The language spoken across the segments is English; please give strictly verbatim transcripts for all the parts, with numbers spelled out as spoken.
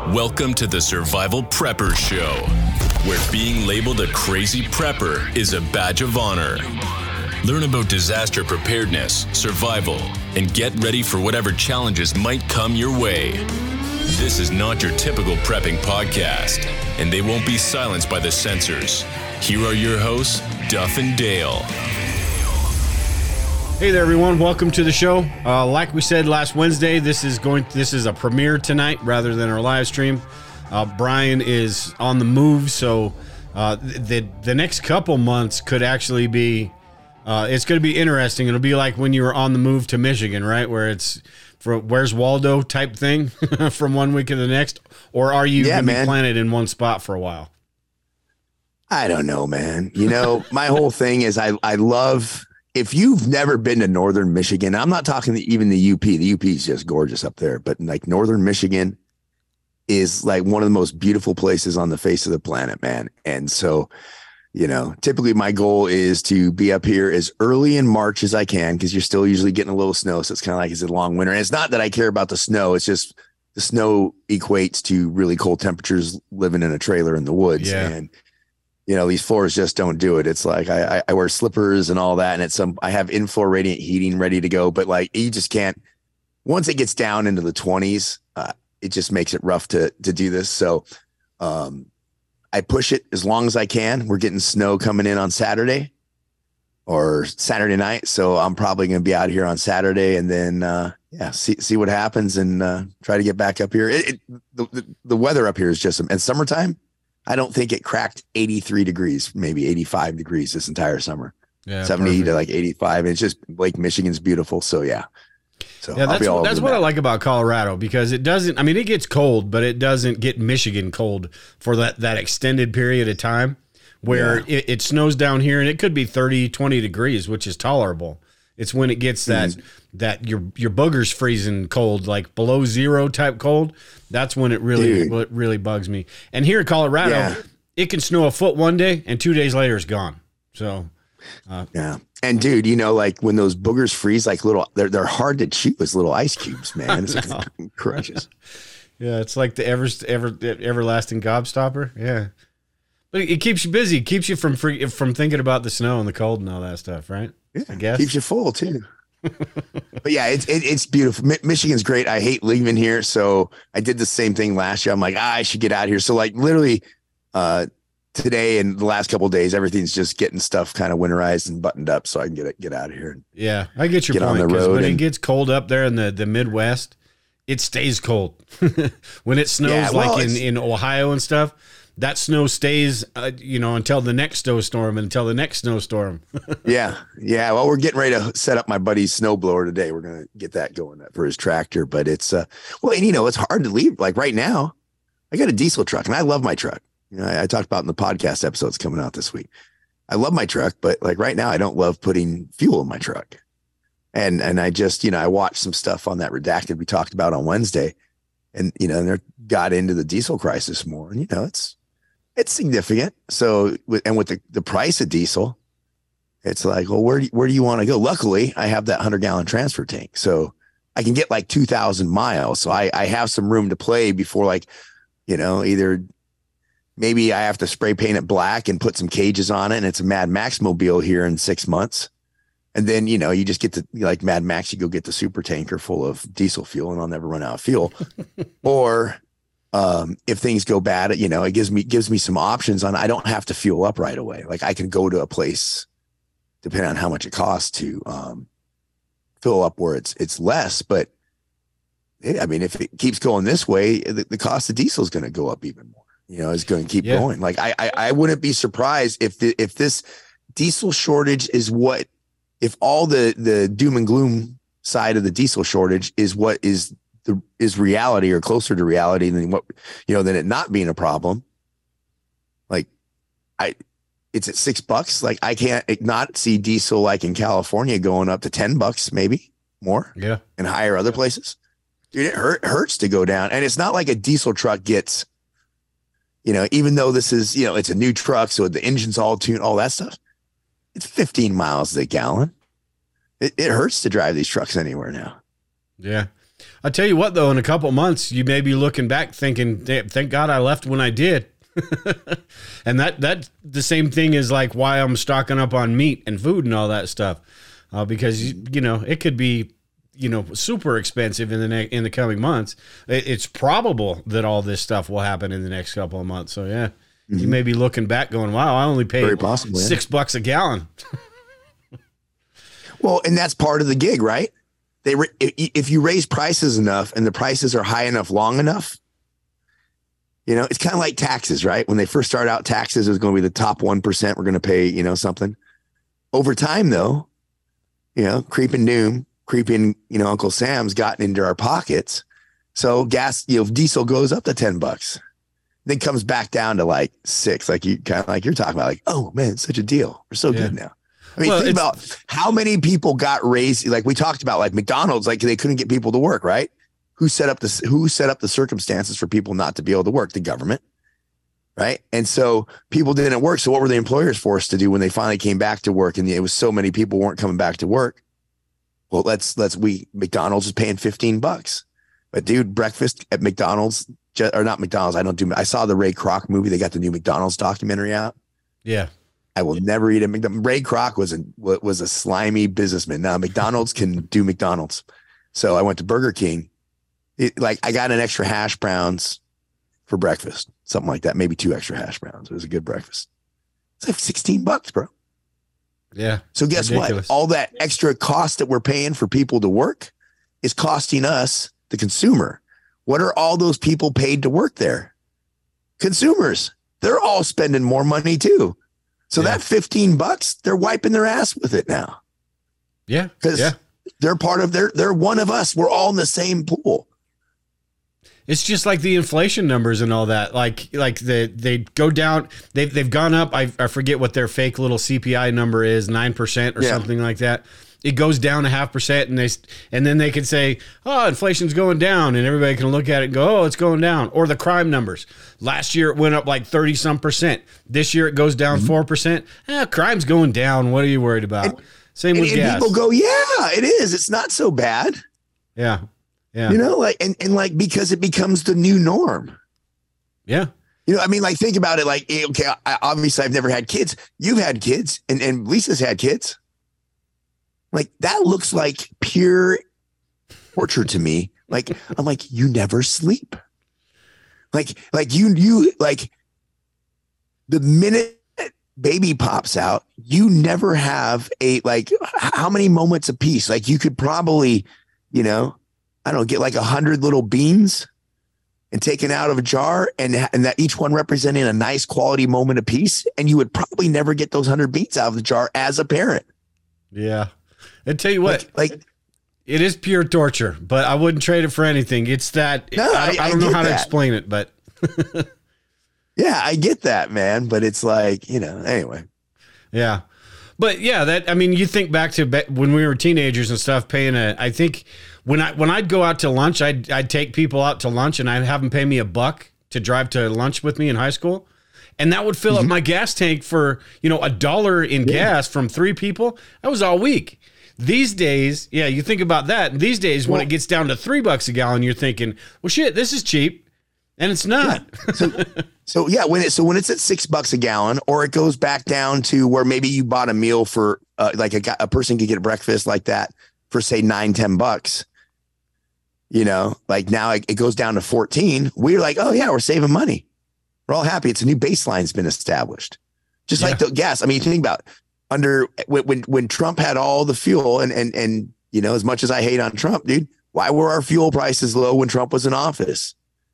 Welcome to the Survival Prepper Show, where being labeled a crazy prepper is a badge of honor. Learn about disaster preparedness, survival, and get ready for whatever challenges might come your way. This is not your typical prepping podcast, and they won't be silenced by the censors. Here are your hosts, Duff and Dale. Hey there, everyone. Welcome to the show. Uh, like we said last Wednesday, this is going. This is a premiere tonight rather than our live stream. Uh, Brian is on the move, so uh, the the next couple months could actually be. Uh, it's going to be interesting. It'll be like when you were on the move to Michigan, right? Where it's for where's Waldo type thing from one week to the next, or are you yeah, going to be man. planted in one spot for a while? I don't know, man. You know, my whole thing is I I love. If you've never been to Northern Michigan, I'm not talking to even the U P. The U P is just gorgeous up there, but like Northern Michigan is like one of the most beautiful places on the face of the planet, man. And so, you know, typically my goal is to be up here as early in March as I can, because you're still usually getting a little snow. So it's kind of like it's a long winter. And it's not that I care about the snow. It's just the snow equates to really cold temperatures living in a trailer in the woods. Yeah. And you know, these floors just don't do it. It's like I, I wear slippers and all that. And it's some, I have in-floor radiant heating ready to go. But like, you just can't, once it gets down into the twenties, uh, it just makes it rough to, to do this. So um, I push it as long as I can. We're getting snow coming in on Saturday or Saturday night. So I'm probably going to be out here on Saturday and then, uh, yeah, see, see what happens and uh, try to get back up here. It, it, the, the, the weather up here is just, and summertime, I don't think it cracked eighty-three degrees, maybe eighty-five degrees this entire summer. Yeah, seventy perfect. To like eighty-five. And it's just Lake Michigan's beautiful. So yeah. So yeah, that's, that's what that. I like about Colorado, because it doesn't, I mean, it gets cold, but it doesn't get Michigan cold for that, that extended period of time where yeah. it, it snows down here and it could be thirty, twenty degrees, which is tolerable. It's when it gets that, mm. that your, your boogers freezing cold, like below zero type cold. That's when it really, Dude. really bugs me. And here in Colorado, yeah. it can snow a foot one day and two days later it's gone. So, uh, yeah. And dude, you know, like when those boogers freeze, like little, they're, they're hard to chew as little ice cubes, man. It's like crunches. Yeah. It's like the ever, ever, everlasting gobstopper. Yeah. But it keeps you busy, keeps you from free, from thinking about the snow and the cold and all that stuff, right? Yeah, I guess. Keeps you full too. But yeah, it's it, it's beautiful. Mi- Michigan's great. I hate leaving here, so I did the same thing last year. I'm like, ah, I should get out of here. So like literally, uh, today and the last couple of days, everything's just getting stuff kind of winterized and buttoned up, so I can get it, get out of here. And yeah, I get your get point. Because when and, it gets cold up there in the the Midwest, it stays cold. When it snows, yeah, well, like in in Ohio and stuff. That snow stays, uh, you know, until the next snowstorm and until the next snowstorm. yeah. Yeah. Well, we're getting ready to set up my buddy's snowblower today. We're going to get that going for his tractor, but it's, uh, well, and you know, it's hard to leave. Like right now, I got a diesel truck and I love my truck. You know, I, I talked about in the podcast episodes coming out this week. I love my truck, but like right now, I don't love putting fuel in my truck. And, and I just, you know, I watched some stuff on that Redacted we talked about on Wednesday and, you know, and they got into the diesel crisis more and, you know, it's, It's significant. So, and with the, the price of diesel, it's like, well, where do you, where do you want to go? Luckily, I have that hundred gallon transfer tank, so I can get like two thousand miles. So I, I have some room to play before, like, you know, either maybe I have to spray paint it black and put some cages on it, and it's a Mad Max mobile here in six months. And then, you know, you just get to like Mad Max, you go get the super tanker full of diesel fuel, and I'll never run out of fuel. Or Um, if things go bad, you know, it gives me, gives me some options on, I don't have to fuel up right away. Like I can go to a place, depending on how much it costs to, um, fill up where it's, it's less, but I mean, if it keeps going this way, the, the cost of diesel is going to go up even more, you know, it's going to keep yeah. going. Like I, I, I wouldn't be surprised if the, if this diesel shortage is what, if all the, the doom and gloom side of the diesel shortage is what is The, is reality or closer to reality than what, you know, than it not being a problem. Like I, it's at six bucks. Like I can't not see diesel like in California going up to ten bucks, maybe more. Yeah. And higher other places. Dude, it hurt, hurts to go down. And it's not like a diesel truck gets, you know, even though this is, you know, it's a new truck. So the engine's all tuned, all that stuff. It's fifteen miles a gallon. It, it hurts to drive these trucks anywhere now. Yeah. I'll tell you what, though, in a couple months, you may be looking back thinking, thank God I left when I did. And that that the same thing is like why I'm stocking up on meat and food and all that stuff, uh, because you, you know it could be you know super expensive in the ne- in the coming months. It, it's probable that all this stuff will happen in the next couple of months. So yeah, mm-hmm. you may be looking back going, wow, I only paid possible, six yeah. bucks a gallon. Well, and that's part of the gig, right? They re- if you raise prices enough and the prices are high enough long enough. You know, it's kind of like taxes, right? When they first start out, taxes is going to be the top one percent. We're going to pay, you know, something. Over time, though, you know, creeping doom, creeping, you know, Uncle Sam's gotten into our pockets. So gas, you know, diesel goes up to ten bucks, then comes back down to like six, like you kind of like you're talking about, like, oh man, it's such a deal. We're so yeah. good now. I mean, well, think about how many people got raised. Like we talked about, like McDonald's, like they couldn't get people to work, right? Who set up the who set up the circumstances for people not to be able to work? The government, right? And so people didn't work. So what were the employers forced to do when they finally came back to work? And it was so many people weren't coming back to work. Well, let's let's we McDonald's is paying fifteen bucks, but dude, breakfast at McDonald's or not McDonald's. I don't do. I saw the Ray Kroc movie. They got the new McDonald's documentary out. Yeah, I will never eat a McDonald's. Ray Kroc was a was a slimy businessman. Now McDonald's can do McDonald's. So I went to Burger King. It, like I got an extra hash browns for breakfast, something like that. Maybe two extra hash browns. It was a good breakfast. It's like sixteen bucks, bro. Yeah. So guess ridiculous. What? All that extra cost that we're paying for people to work is costing us, the consumer. What are all those people paid to work there? Consumers. They're all spending more money too. So yeah. that fifteen bucks, they're wiping their ass with it now. Yeah. Because yeah. they're part of their, they're one of us. We're all in the same pool. It's just like the inflation numbers and all that. Like, like the, they go down, they've, they've gone up. I, I forget what their fake little C P I number is, nine percent or yeah. something like that. It goes down a half percent and they, and then they can say, oh, inflation's going down, and everybody can look at it and go, oh, it's going down. Or the crime numbers. Last year it went up like thirty some percent. This year it goes down mm-hmm. four percent. Eh, crime's going down. What are you worried about? And, Same and, with and gas. People go, yeah, it is. It's not so bad. Yeah. Yeah. You know, like, and, and like, because it becomes the new norm. Yeah. You know, I mean, like, think about it. Like, okay, I, obviously I've never had kids. You've had kids, and, and Lisa's had kids. Like, that looks like pure torture to me. Like, I'm like, you never sleep. Like, like you, you, like, the minute baby pops out, you never have a, like, how many moments of peace? Like, you could probably, you know, I don't know, get like a hundred little beans and taken out of a jar, and, and that each one representing a nice quality moment of peace. And you would probably never get those hundred beans out of the jar as a parent. Yeah. And tell you what, like, like it is pure torture, but I wouldn't trade it for anything. It's that, no, I, I, I don't know how that. to explain it, but yeah, I get that, man. But it's like, you know, anyway. Yeah. But yeah, that, I mean, you think back to when we were teenagers and stuff, paying a, I think when I, when I'd go out to lunch, I'd, I'd take people out to lunch and I'd have them pay me a buck to drive to lunch with me in high school. And that would fill mm-hmm. up my gas tank for, you know, a dollar in yeah. gas from three people. That was all week. These days, yeah, you think about that. These days, well, when it gets down to three bucks a gallon, you're thinking, well, shit, this is cheap. And it's not. Yeah. So, so yeah, when it, so when it's at six bucks a gallon, or it goes back down to where maybe you bought a meal for uh, like a, a person could get a breakfast like that for say nine, ten bucks, you know, like now it, it goes down to fourteen. We're like, oh yeah, we're saving money. We're all happy. It's a new baseline's been established. Just yeah. like the gas. I mean, think about under when, when, when Trump had all the fuel and, and, and, you know, as much as I hate on Trump, dude, why were our fuel prices low when Trump was in office?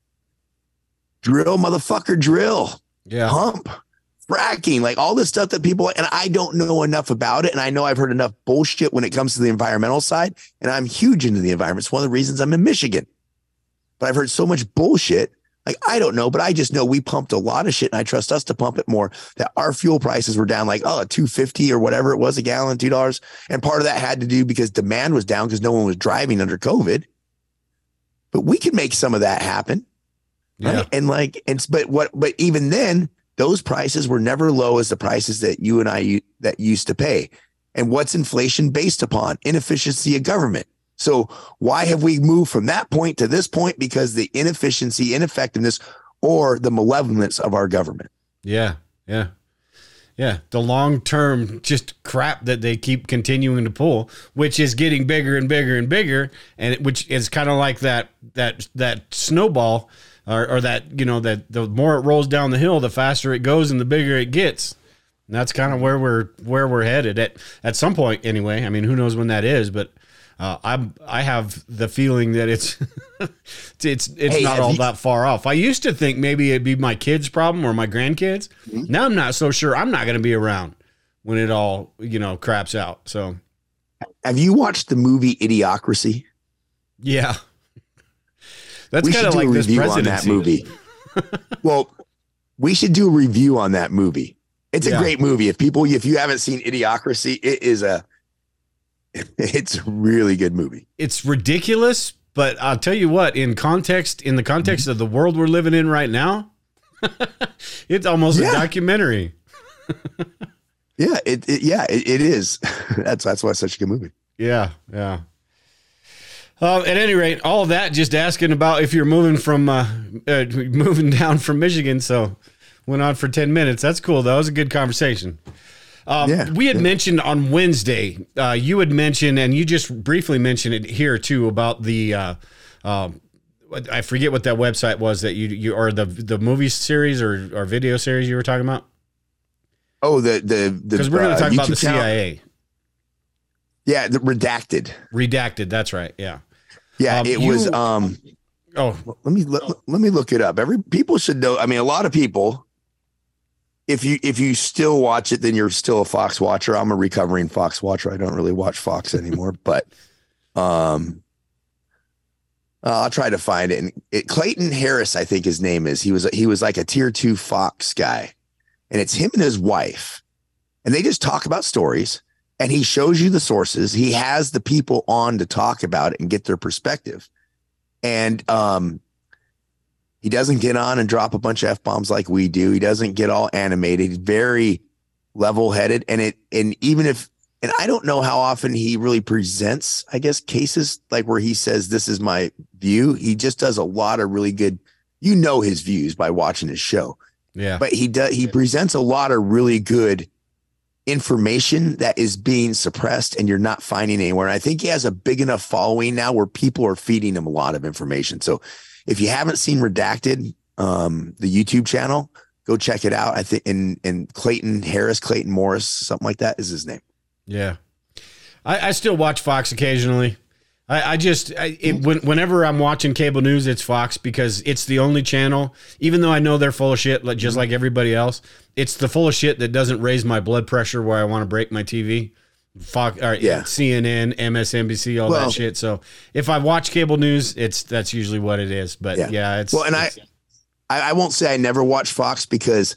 Drill, motherfucker, drill, yeah, pump, fracking, like all this stuff that people, and I don't know enough about it. And I know I've heard enough bullshit when it comes to the environmental side. And I'm huge into the environment. It's one of the reasons I'm in Michigan. But I've heard so much bullshit. Like, I don't know, but I just know we pumped a lot of shit, and I trust us to pump it more, that our fuel prices were down like, oh, two fifty or whatever it was a gallon, two dollars. And part of that had to do because demand was down because no one was driving under COVID. But we could make some of that happen. Yeah. Right? And like, and but what, but even then, those prices were never low as the prices that you and I that used to pay. And what's inflation based upon? Inefficiency of government. So why have we moved from that point to this point? Because the inefficiency, ineffectiveness, or the malevolence of our government. Yeah, yeah. Yeah, the long-term just crap that they keep continuing to pull, which is getting bigger and bigger and bigger, and it, which is kind of like that that that snowball, or, or that, you know, that the more it rolls down the hill, the faster it goes and the bigger it gets. And that's kind of where we're where we're headed at at some point, anyway. I mean, who knows when that is, but uh, I I have the feeling that it's it's it's hey, not all you, that far off. I used to think maybe it'd be my kids' problem or my grandkids. Mm-hmm. Now I'm not so sure. I'm not going to be around when it all, you know, craps out. So, have you watched the movie Idiocracy? Yeah, that's kind of like this presidency. On that movie. Well, we should do a review on that movie. It's yeah. a great movie. If people, if you haven't seen Idiocracy, it is a, it's a really good movie. It's ridiculous, but I'll tell you what, in context, in the context of the world we're living in right now, it's almost yeah. a documentary. yeah, it, it yeah, it, it is. that's that's why it's such a good movie. Yeah, yeah. Uh, at any rate, all of that, just asking about if you're moving from uh, uh, moving down from Michigan. So went on for ten minutes. That's cool, though. It was a good conversation. Um, yeah, we had yeah. mentioned on Wednesday, uh, you had mentioned, and you just briefly mentioned it here too, about the, uh, uh, I forget what that website was that you, you or the the movie series or, or video series you were talking about. Oh, the, the, the, because we're going to talk uh, about the C I A. Channel. Yeah. The Redacted. Redacted. That's right. Yeah. Yeah. Um, it you, was, um, oh, let me, let, let me look it up. Every people should know. I mean, a lot of people, If you if you still watch it, then you're still a Fox watcher. I'm a recovering Fox watcher. I don't really watch Fox anymore, but um, uh, I'll try to find it. And it, Clayton Harris, I think his name is. He was he was like a tier two Fox guy, and it's him and his wife, and they just talk about stories. And he shows you the sources. He has the people on to talk about it and get their perspective, and um. He doesn't get on and drop a bunch of F-bombs like we do. He doesn't get all animated. He's very level-headed. And it, and even if, and I don't know how often he really presents, I guess, cases like where he says, this is my view. He just does a lot of really good, you know, his views by watching his show. Yeah. But he does, he presents a lot of really good information that is being suppressed and you're not finding anywhere. And I think he has a big enough following now where people are feeding him a lot of information. So if you haven't seen Redacted, um, the YouTube channel, go check it out. I think in in Clayton Harris, Clayton Morris, something like that is his name. Yeah, I, I still watch Fox occasionally. I, I just I, it, when, whenever I'm watching cable news, it's Fox because it's the only channel. Even though I know they're full of shit, like just like everybody else, it's the full of shit that doesn't raise my blood pressure where I want to break my T V. Fox, or yeah. C N N, M S N B C, all well, that shit. So if I watch cable news, it's that's usually what it is. But yeah, yeah it's well, and it's, I, I won't say I never watch Fox because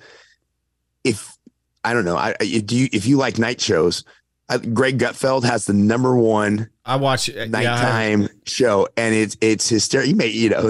if I don't know, I do you, if you like night shows, I, Greg Gutfeld has the number one I watch nighttime yeah, I, show, and it's it's hysterical. You may you know.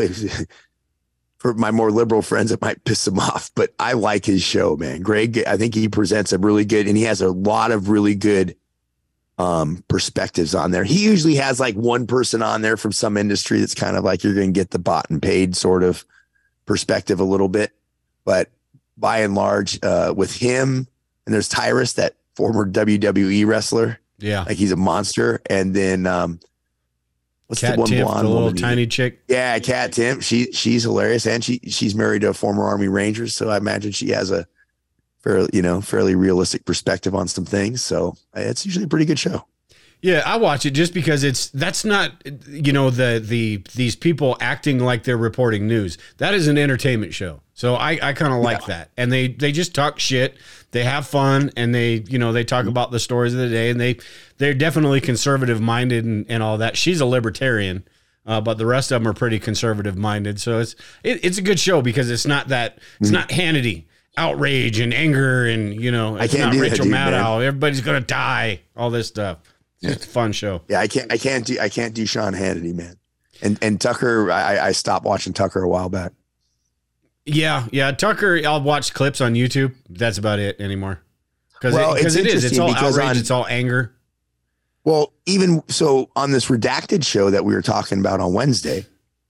For my more liberal friends, it might piss them off, but I like his show, man. Greg, I think he presents a really good, and he has a lot of really good um, perspectives on there. He usually has like one person on there from some industry that's kind of like you're going to get the bought and paid sort of perspective a little bit. But by and large, uh, with him, and there's Tyrus, that former W W E wrestler. Yeah. Like he's a monster. And then, um, what's Kat the one Tiff, blonde the little woman? tiny chick? Yeah, Kat Tiff. She she's hilarious, and she she's married to a former Army Ranger, so I imagine she has a fairly you know fairly realistic perspective on some things. So it's usually a pretty good show. Yeah, I watch it just because it's that's not you know the the these people acting like they're reporting news. That is an entertainment show. So I, I kind of like yeah. that. And they they just talk shit. They have fun, and they you know they talk mm-hmm. about the stories of the day, and they they're definitely conservative minded and, and all that. She's a libertarian, uh, but the rest of them are pretty conservative minded. So it's it, it's a good show because it's not that it's mm-hmm. not Hannity outrage and anger and you know it's not Rachel Maddow. Everybody's gonna die. All this stuff. It's just a fun show. Yeah, I can't I can't do I can't do Sean Hannity, man. And and Tucker, I, I stopped watching Tucker a while back. Yeah, yeah. Tucker, I'll watch clips on YouTube. That's about it anymore. Because well, it, it's it is. It's all outrage. On, it's all anger. Well, even so, on this redacted show that we were talking about on Wednesday,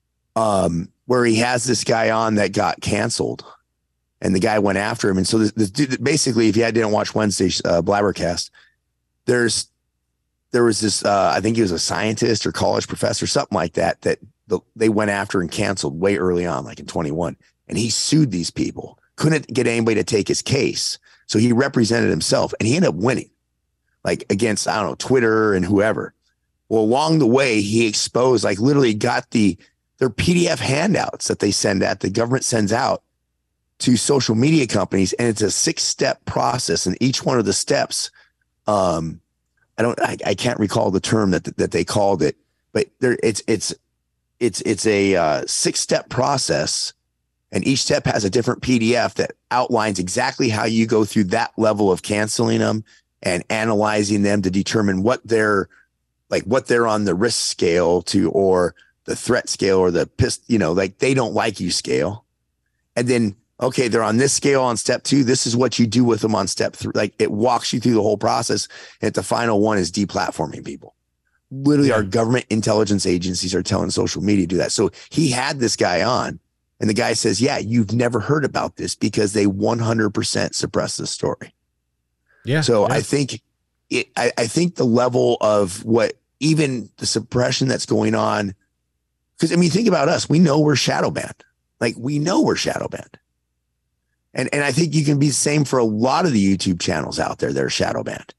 um, where he has this guy on that got canceled, and the guy went after him. And so this, this dude, basically, if you didn't watch Wednesday's uh, Blabbercast, there's there was this, uh, I think he was a scientist or college professor, something like that, that the, they went after and canceled way early on, like in twenty-one. And he sued these people, couldn't get anybody to take his case. So he represented himself, and he ended up winning, like against, I don't know, Twitter and whoever. Well, along the way, he exposed, like literally got the, their P D F handouts that they send out, the government sends out to social media companies. And it's a six step process. And each one of the steps, um, I don't, I, I can't recall the term that, that they called it, but there it's, it's, it's, it's a uh, six step process. And each step has a different P D F that outlines exactly how you go through that level of canceling them and analyzing them to determine what they're like, what they're on the risk scale to, or the threat scale, or the piss, you know, like they don't like you scale. And then, okay, they're on this scale on step two. This is what you do with them on step three. Like it walks you through the whole process. And the final one is deplatforming people. Literally, yeah. Our government intelligence agencies are telling social media to do that. So he had this guy on, and the guy says, yeah, you've never heard about this because they one hundred percent suppress the story. Yeah. So yeah. I think it, I, I think the level of what even the suppression that's going on, because I mean, think about us. We know we're shadow banned. Like we know we're shadow banned. And, and I think you can be the same for a lot of the YouTube channels out there that are shadow banned.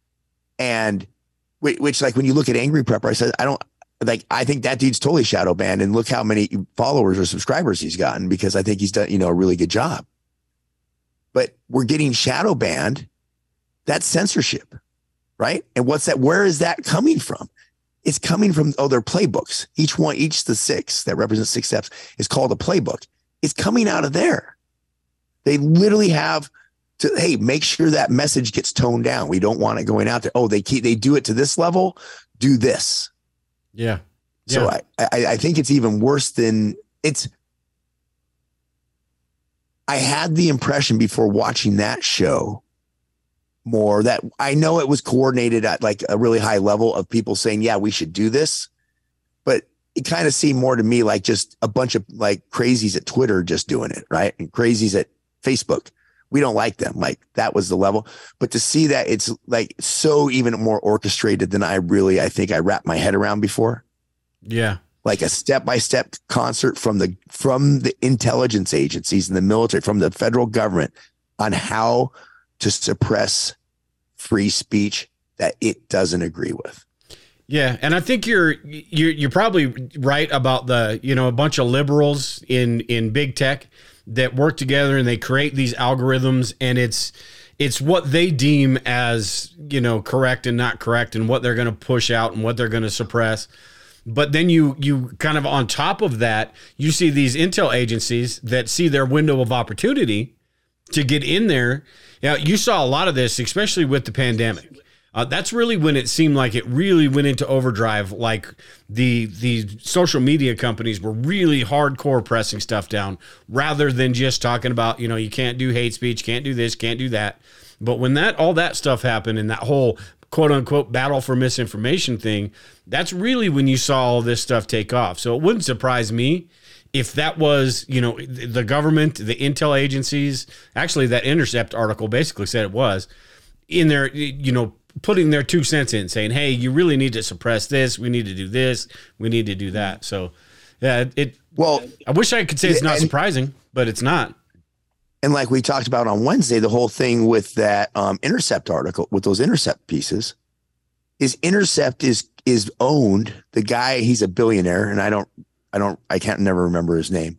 And which, which like when you look at Angry Prepper, I said, I don't like, I think that dude's totally shadow banned, and look how many followers or subscribers he's gotten, because I think he's done, you know, a really good job. But we're getting shadow banned. That's censorship, right? And what's that? Where is that coming from? It's coming from, oh, their playbooks. Each one, each the six that represents six steps is called a playbook. It's coming out of there. They literally have to, hey, make sure that message gets toned down. We don't want it going out there. Oh, they keep, they do it to this level, do this. Yeah. yeah. So I, I, I think it's even worse than it's, I had the impression before watching that show more that I know it was coordinated at like a really high level of people saying, yeah, we should do this. But it kind of seemed more to me like just a bunch of like crazies at Twitter just doing it, right? And crazies at Facebook. We don't like them. Like that was the level. But to see that it's like so even more orchestrated than I really, I think I wrapped my head around before. Yeah. Like a step-by-step concert from the, from the intelligence agencies and the military, from the federal government on how to suppress free speech that it doesn't agree with. Yeah. And I think you're, you're, you're probably right about the, you know, a bunch of liberals in, in big tech that work together and they create these algorithms, and it's, it's what they deem as, you know, correct and not correct, and what they're going to push out and what they're going to suppress. But then you, you kind of on top of that, you see these intel agencies that see their window of opportunity to get in there. Now, you saw a lot of this, especially with the pandemic. Uh, that's really when it seemed like it really went into overdrive. Like the the social media companies were really hardcore pressing stuff down, rather than just talking about, you know, you can't do hate speech, can't do this, can't do that. But when that all that stuff happened, and that whole quote unquote battle for misinformation thing, that's really when you saw all this stuff take off. So it wouldn't surprise me if that was, you know, the government, the intel agencies. Actually, that Intercept article basically said it was in there, you know, putting their two cents in, saying, hey, you really need to suppress this. We need to do this. We need to do that. So, yeah, it, well, I wish I could say it's not and, surprising, but it's not. And like we talked about on Wednesday, the whole thing with that um, Intercept article, with those Intercept pieces, is Intercept is, is owned. The guy, he's a billionaire, and I don't, I don't, I can't never remember his name,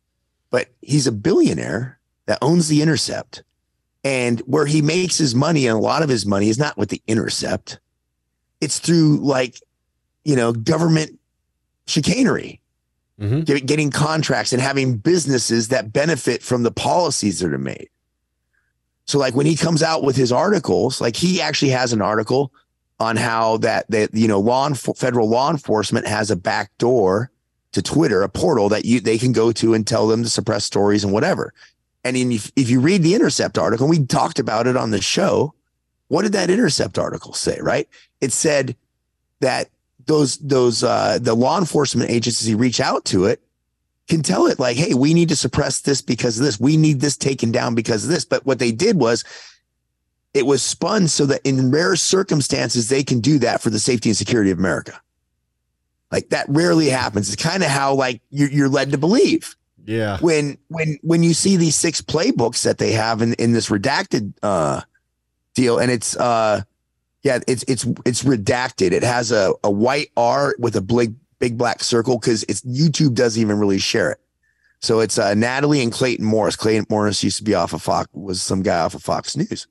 but he's a billionaire that owns the Intercept. And where he makes his money, and a lot of his money is not with the Intercept. It's through like, you know, government chicanery, mm-hmm. get, getting contracts and having businesses that benefit from the policies that are made. So like when he comes out with his articles, like he actually has an article on how that, that you know, law and federal law enforcement has a back door to Twitter, a portal that you they can go to and tell them to suppress stories and whatever. And if, if you read the Intercept article, and we talked about it on the show, what did that Intercept article say, right? It said that those those uh, the law enforcement agencies who reach out to it can tell it like, hey, we need to suppress this because of this. We need this taken down because of this. But what they did was it was spun so that in rare circumstances, they can do that for the safety and security of America. Like that rarely happens. It's kind of how like you're, you're led to believe. Yeah. When when when you see these six playbooks that they have in, in this redacted uh, deal, and it's uh, yeah, it's it's it's redacted. It has a, a white R with a big big black circle because it's YouTube doesn't even really share it. So it's uh, Natalie and Clayton Morris. Clayton Morris used to be off of Fox, was some guy off of Fox News.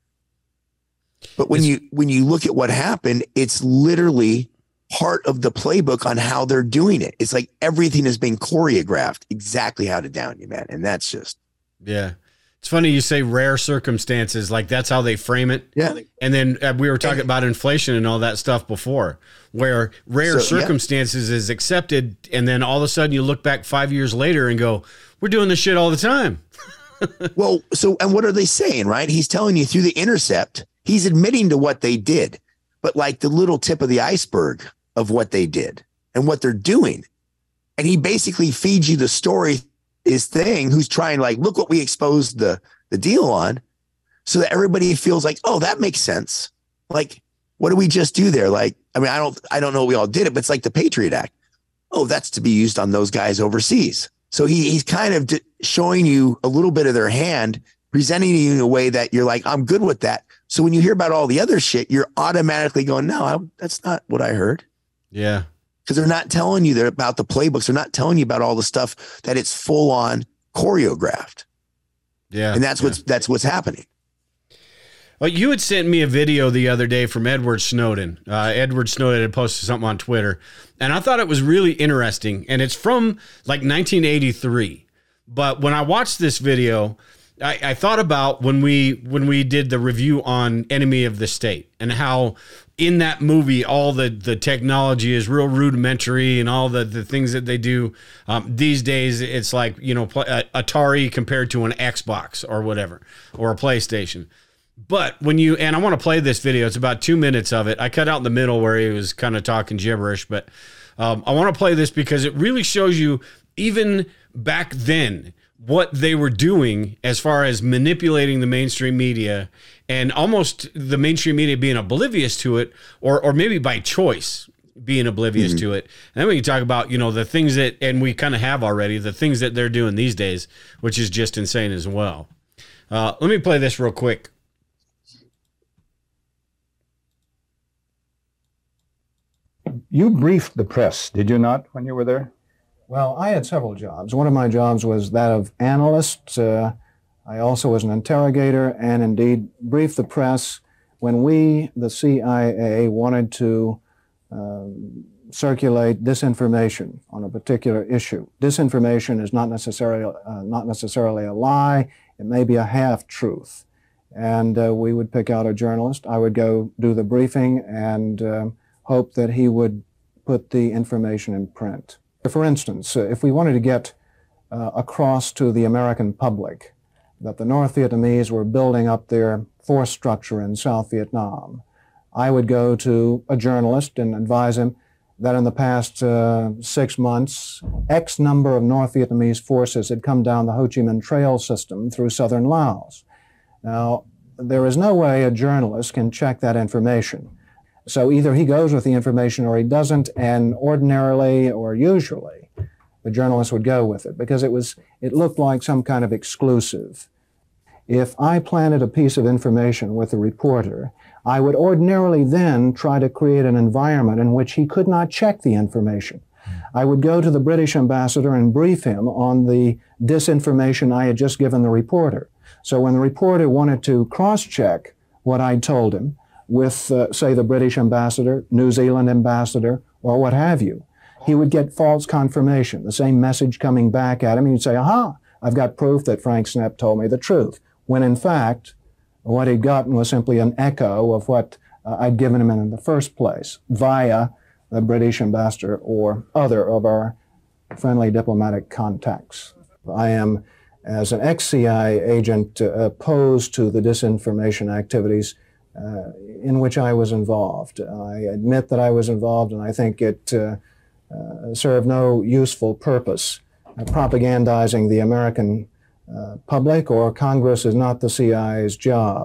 But when it's, you when you look at what happened, it's literally part of the playbook on how they're doing it. It's like everything is being choreographed exactly how to down you, man. And that's just, yeah. It's funny you say rare circumstances, like that's how they frame it. Yeah. And then uh, we were talking and, about inflation and all that stuff before, where rare so, circumstances yeah. is accepted. And then all of a sudden you look back five years later and go, we're doing this shit all the time. Well, so, and what are they saying, right? He's telling you through the intercept, he's admitting to what they did, but like the little tip of the iceberg of what they did and what they're doing. And he basically feeds you the story, his thing, who's trying like, look what we exposed the, the deal on, so that everybody feels like, oh, that makes sense. Like, what did we just do there? Like, I mean, I don't, I don't know we all did it, but it's like the Patriot Act. Oh, that's to be used on those guys overseas. So he, he's kind of showing you a little bit of their hand, presenting you in a way that you're like, I'm good with that. So when you hear about all the other shit, you're automatically going, no, I, that's not what I heard. Yeah. Because they're not telling you about the playbooks. They're not telling you about all the stuff that it's full on choreographed. Yeah. And that's yeah. what's, that's what's happening. Well, you had sent me a video the other day from Edward Snowden. Uh, Edward Snowden had posted something on Twitter, and I thought it was really interesting. And it's from like nineteen eighty-three. But when I watched this video, I, I thought about when we when we did the review on Enemy of the State and how in that movie all the, the technology is real rudimentary and all the, the things that they do. Um, these days, it's like, you know, play, uh, Atari compared to an Xbox or whatever, or a PlayStation. But when you, and I want to play this video, it's about two minutes of it. I cut out the middle where he was kind of talking gibberish, but um, I want to play this because it really shows you even back then what they were doing as far as manipulating the mainstream media and almost the mainstream media being oblivious to it, or or maybe by choice being oblivious mm-hmm. to it. And then we can talk about, you know, the things that, and we kind of have already, the things that they're doing these days, which is just insane as well. Uh, let me play this real quick. You briefed the press, did you not, when you were there? Well, I had several jobs. One of my jobs was that of analyst. Uh, I also was an interrogator and indeed briefed the press when we, the C I A, wanted to uh, circulate disinformation on a particular issue. Disinformation is not necessarily, uh, not necessarily a lie. It may be a half-truth. And uh, we would pick out a journalist. I would go do the briefing and uh, hope that he would put the information in print. For instance, if we wanted to get uh, across to the American public that the North Vietnamese were building up their force structure in South Vietnam, I would go to a journalist and advise him that in the past uh, six months, X number of North Vietnamese forces had come down the Ho Chi Minh Trail system through southern Laos. Now, there is no way a journalist can check that information. So either he goes with the information or he doesn't, and ordinarily or usually the journalist would go with it because it was it looked like some kind of exclusive. If I planted a piece of information with a reporter, I would ordinarily then try to create an environment in which he could not check the information. I would go to the British ambassador and brief him on the disinformation I had just given the reporter. So when the reporter wanted to cross-check what I'd told him, with, uh, say, the British ambassador, New Zealand ambassador, or what have you, he would get false confirmation, the same message coming back at him, and he'd say, aha, I've got proof that Frank Snepp told me the truth, when in fact, what he'd gotten was simply an echo of what uh, I'd given him in the first place, via the British ambassador or other of our friendly diplomatic contacts. I am, as an ex-C I A agent, uh, opposed to the disinformation activities uh, in which I was involved. I admit that I was involved, and I think it uh, uh, served no useful purpose. Uh, propagandizing the American uh, public or Congress is not the C I A's job.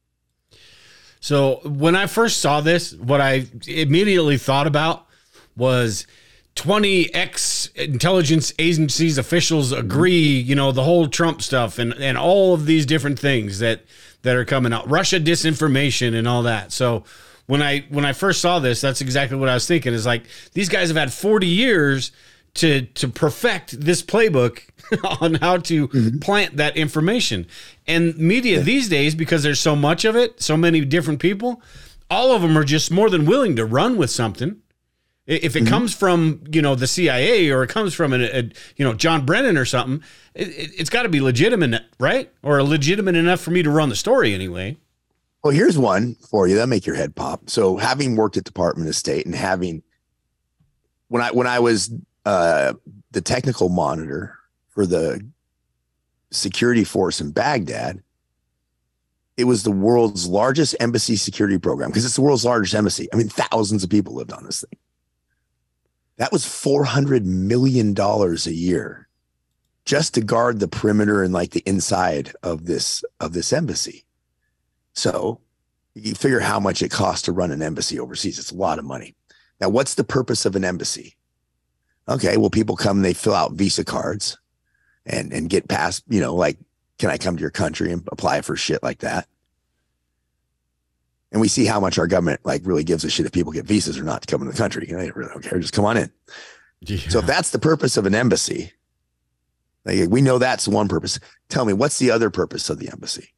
So when I first saw this, what I immediately thought about was twenty ex-intelligence agencies officials agree, you know, the whole Trump stuff and, and all of these different things that, that are coming out, Russia disinformation and all that. So when I when I first saw this, that's exactly what I was thinking, is like, these guys have had forty years to to perfect this playbook on how to mm-hmm. plant that information. And media yeah. these days, because there's so much of it, so many different people, all of them are just more than willing to run with something. If it mm-hmm. comes from, you know, the C I A, or it comes from a, a you know, John Brennan or something, it, it, it's got to be legitimate, right? Or legitimate enough for me to run the story anyway. Well, here's one for you that'll make your head pop. So having worked at Department of State and having, when I when I was uh, the technical monitor for the security force in Baghdad, it was the world's largest embassy security program, because it's the world's largest embassy. I mean, thousands of people lived on this thing. That was four hundred million dollars a year just to guard the perimeter and like the inside of this, of this embassy. So you figure how much it costs to run an embassy overseas. It's a lot of money. Now, what's the purpose of an embassy? Okay, well, people come, they fill out visa cards and, and get past, you know, like, can I come to your country and apply for shit like that? And we see how much our government like really gives a shit if people get visas or not to come in the country. You know, they really don't care. Just come on in. Yeah. So if that's the purpose of an embassy, like, we know that's one purpose. Tell me, what's the other purpose of the embassy?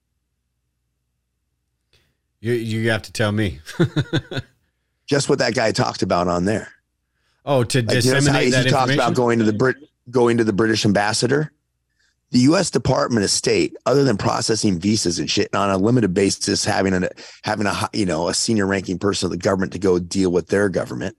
You you have to tell me. Just what that guy talked about on there. Oh, to like, disseminate you know, that he talked about going to the Brit, going to the British ambassador. The U S Department of State, other than processing visas and shit on a limited basis, having a having a you know a senior ranking person of the government to go deal with their government,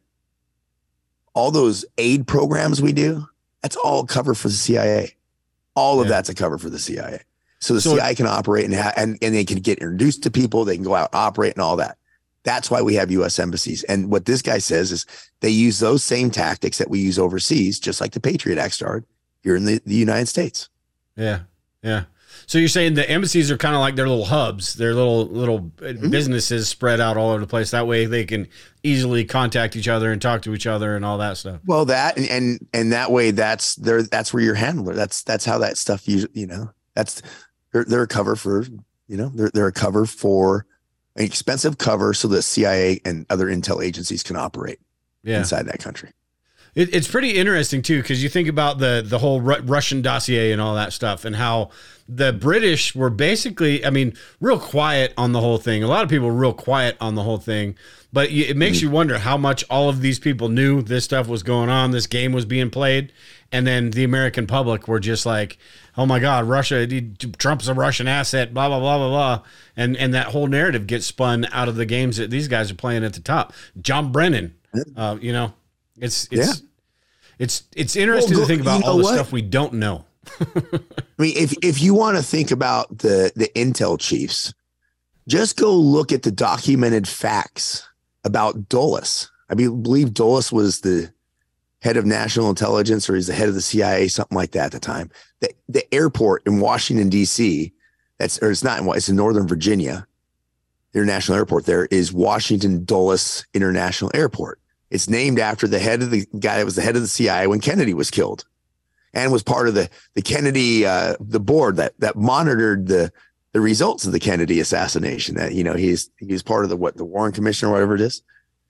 all those aid programs we do, that's all covered for the C I A. All of yeah. that's a cover for the C I A. So the so, C I A can operate and, ha- and and they can get introduced to people. They can go out, operate, and all that. That's why we have U S embassies. And what this guy says is they use those same tactics that we use overseas, just like the Patriot Act started here in the, the United States. Yeah. Yeah. So you're saying the embassies are kind of like their little hubs, their little, little mm-hmm. businesses spread out all over the place. That way they can easily contact each other and talk to each other and all that stuff. Well, that, and, and, and that way that's there, that's where your handler, that's, that's how that stuff, you, you know, that's, they're, they're a cover for, you know, they're, they're a cover for an expensive cover so the C I A and other intel agencies can operate yeah. inside that country. It, it's pretty interesting too, because you think about the the whole Ru- Russian dossier and all that stuff, and how the British were basically, I mean, real quiet on the whole thing. A lot of people were real quiet on the whole thing, but it makes mm-hmm. you wonder how much all of these people knew this stuff was going on, this game was being played, and then the American public were just like, oh my God, Russia, Trump's a Russian asset, blah, blah, blah, blah, blah. And, and that whole narrative gets spun out of the games that these guys are playing at the top. John Brennan, uh, you know, it's, it's, yeah. it's, it's interesting well, go, to think about all the what? stuff we don't know. I mean, if, if you want to think about the, the intel chiefs, just go look at the documented facts about Dulles. I believe Dulles was the head of national intelligence, or he's the head of the C I A, something like that at the time. The, the airport in Washington, D C, that's, or it's not in, it's in Northern Virginia, the international airport there is Washington Dulles International Airport. It's named after the head of the guy that was the head of the C I A when Kennedy was killed, and was part of the, the Kennedy, uh, the board that, that monitored the, the results of the Kennedy assassination. That, you know, he's, he was part of the, what, the Warren Commission or whatever it is.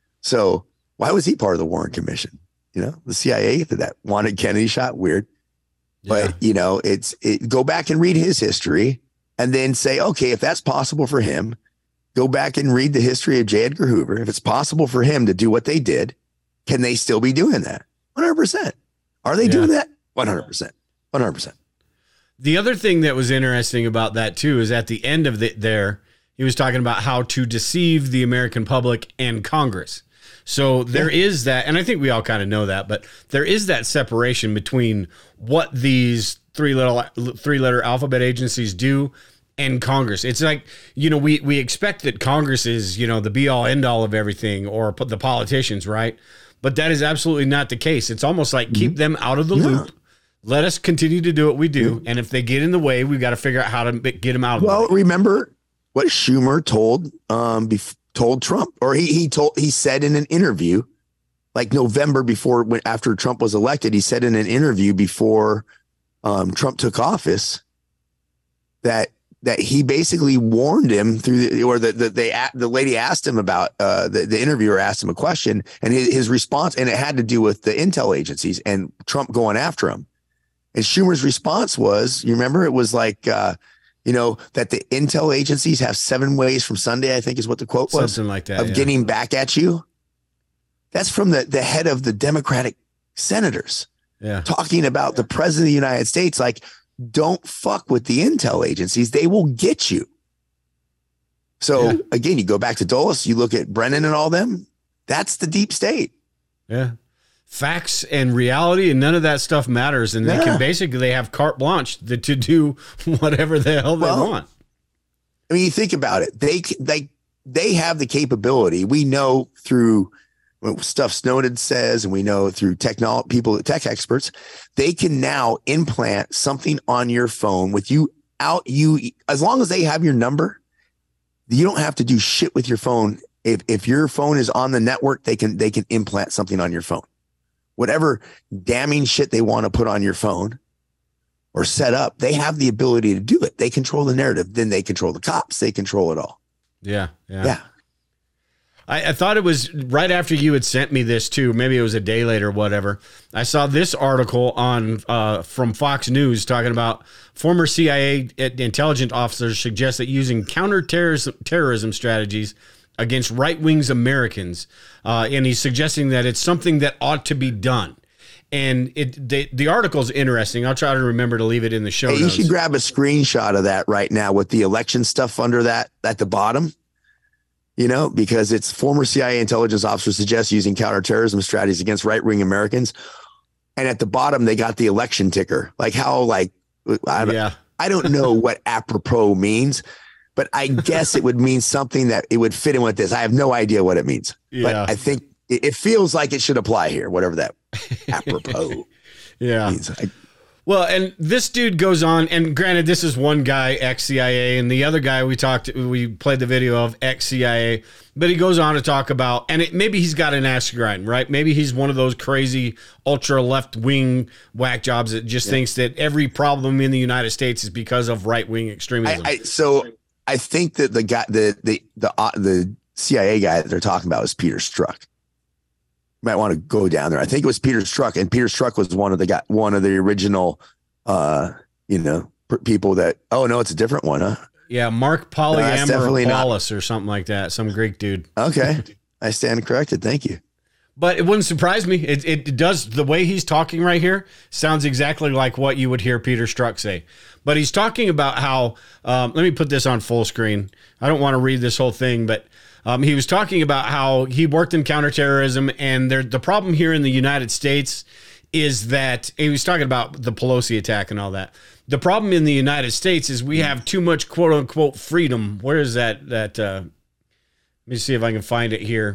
So why was he part of the Warren Commission? You know, the C I A that wanted Kennedy shot, weird. Yeah. But, you know, it's it, go back and read his history and then say, okay, if that's possible for him, go back and read the history of J. Edgar Hoover. If it's possible for him to do what they did, can they still be doing that? one hundred percent. Are they yeah. doing that? one hundred percent. one hundred percent. The other thing that was interesting about that, too, is at the end of the, there, he was talking about how to deceive the American public and Congress. So there yeah. is that, and I think we all kind of know that, but there is that separation between what these three little three letter alphabet agencies do and Congress. It's like, you know, we, we expect that Congress is, you know, the be all end all of everything, or the politicians, right? But that is absolutely not the case. It's almost like keep them out of the Yeah. loop. Let us continue to do what we do. And if they get in the way, we've got to figure out how to get them out of Well, the way. remember what Schumer told um bef- told Trump, or he he told he said in an interview, like November before, when after Trump was elected, he said in an interview before um, Trump took office that that he basically warned him through the, or the the they the lady asked him about uh, the the interviewer asked him a question, and his, his response, and it had to do with the intel agencies and Trump going after him. And Schumer's response was, you remember, it was like, uh, you know, that the intel agencies have seven ways from Sunday, I think is what the quote was. Something like that. Of yeah. getting back at you. That's from the, the head of the Democratic senators yeah. talking about the president of the United States. Like, don't fuck with the intel agencies. They will get you. So Yeah. again, you go back to Dulles, you look at Brennan and all them. That's the deep state. Yeah. Facts and reality, and none of that stuff matters. And they Yeah. can basically, they have carte blanche to, to do whatever the hell they Well, want. I mean, you think about it. They they they have the capability. We know through stuff Snowden says, and we know through technology people, tech experts, they can now implant something on your phone with you out. You as long as they have your number, you don't have to do shit with your phone. If if your phone is on the network, they can they can implant something on your phone. Whatever damning shit they want to put on your phone or set up, they have the ability to do it. They control the narrative. Then they control the cops. They control it all. Yeah. Yeah. Yeah. I, I thought it was right after you had sent me this too. Maybe it was a day later, or whatever. I saw this article on uh, from Fox News talking about former C I A intelligence officers suggest that using counterterrorism terrorism strategies against right-wing Americans, uh, and he's suggesting that it's something that ought to be done. And it the, the article's interesting. I'll try to remember to leave it in the show Hey, you notes. should grab a screenshot of that right now with the election stuff under that at the bottom. You know, because it's former C I A intelligence officers suggest using counterterrorism strategies against right-wing Americans. And at the bottom, they got the election ticker. Like how, like, I don't, Yeah. I don't know what apropos means, but I guess it would mean something that it would fit in with this. I have no idea what it means, Yeah. but I think it, it feels like it should apply here, whatever that apropos Yeah. means. I, Well, and this dude goes on, and granted, this is one guy, ex-C I A, and the other guy we talked, we played the video of ex-C I A, but he goes on to talk about, and it, maybe he's got an axe to grind, right? Maybe he's one of those crazy ultra left-wing whack jobs that just yeah. thinks that every problem in the United States is because of right-wing extremism. I, I, so I think that the guy, the the the uh, the C I A guy that they're talking about is Peter Strzok. You might want to go down there. I think it was Peter Strzok, and Peter Strzok was one of the guy, one of the original, uh, you know, people that. Oh no, it's a different one, huh? Yeah, Mark No, Polyamorous or something like that. Some Greek dude. Okay, I stand corrected. Thank you. But it wouldn't surprise me. It, it does. The way he's talking right here sounds exactly like what you would hear Peter Strzok say. But he's talking about how, um, let me put this on full screen. I don't want to read this whole thing, but um, he was talking about how he worked in counterterrorism. And there, the problem here in the United States is that he was talking about the Pelosi attack and all that. The problem in the United States is we have too much quote unquote freedom. Where is that? That uh, let me see if I can find it here.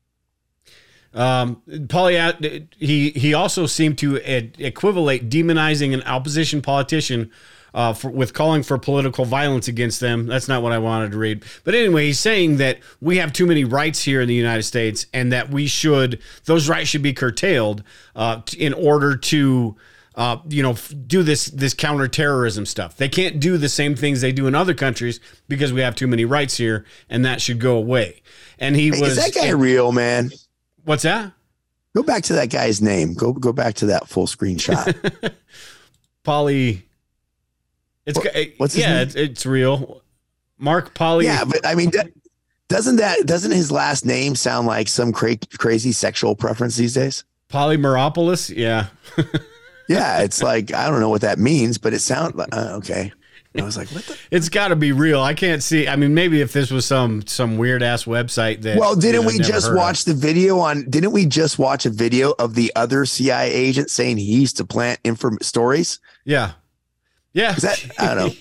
Um, Poly, he he also seemed to equivalate demonizing an opposition politician uh, for, with calling for political violence against them. That's not what I wanted to read. But anyway, he's saying that we have too many rights here in the United States, and that we should those rights should be curtailed uh, in order to uh, you know do this this counterterrorism stuff. They can't do the same things they do in other countries because we have too many rights here, and that should go away. And he Hey, was is that guy real, man? What's that? Go back to that guy's name. Go go back to that full screenshot. Poly. It's What- what's his yeah, name? it's, it's real. Mark Poly. Yeah, but I mean, doesn't that doesn't his last name sound like some cra- crazy sexual preference these days? Polymeropoulos. Yeah. Yeah, it's like I don't know what that means, but it sounds like uh, okay. I was like, what the? It's got to be real. I can't see. I mean, maybe if this was some some weird ass website that. Well, didn't you know, we I've never just heard of. watch the video on? Didn't we just watch a video of the other C I A agent saying he used to plant inform stories? Yeah. Yeah. Is that I don't know.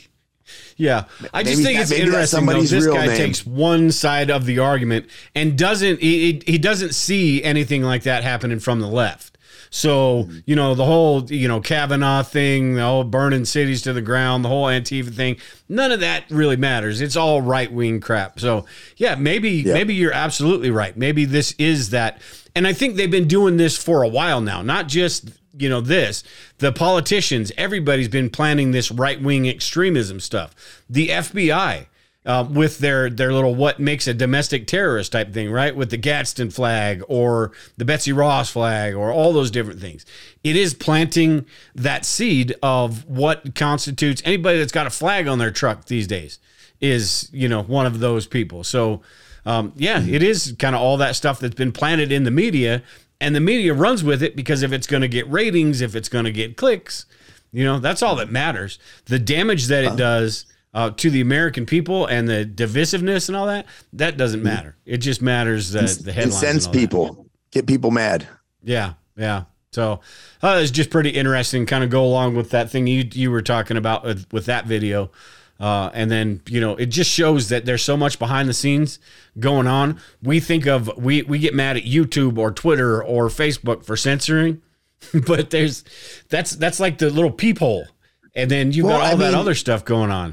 Yeah, I just Maybe think that- it's maybe that's interesting though. somebody's This real guy name. takes one side of the argument and doesn't he, he doesn't see anything like that happening from the left. So, you know, the whole, you know, Kavanaugh thing, the whole burning cities to the ground, the whole Antifa thing, none of that really matters. It's all right-wing crap. So, yeah, maybe Yeah. maybe you're absolutely right. Maybe this is that. And I think they've been doing this for a while now, not just, you know, this. The politicians, everybody's been planning this right-wing extremism stuff. The F B I, uh, with their their little what makes a domestic terrorist type thing, right? With the Gadsden flag or the Betsy Ross flag or all those different things. It is planting that seed of what constitutes anybody that's got a flag on their truck these days is, you know, one of those people. So, um, yeah, it is kind of all that stuff that's been planted in the media, and the media runs with it because if it's going to get ratings, if it's going to get clicks, you know, that's all that matters. The damage that it does uh, to the American people and the divisiveness and all that, that doesn't matter. It just matters that the headlines. Incense and all that. people, get people mad. Yeah, yeah. So uh, it's just pretty interesting. Kind of go along with that thing you you were talking about with, with that video, uh, and then you know it just shows that there's so much behind the scenes going on. We think of we we get mad at YouTube or Twitter or Facebook for censoring, but there's that's that's like the little peephole, and then you Well, got all I that mean- other stuff going on.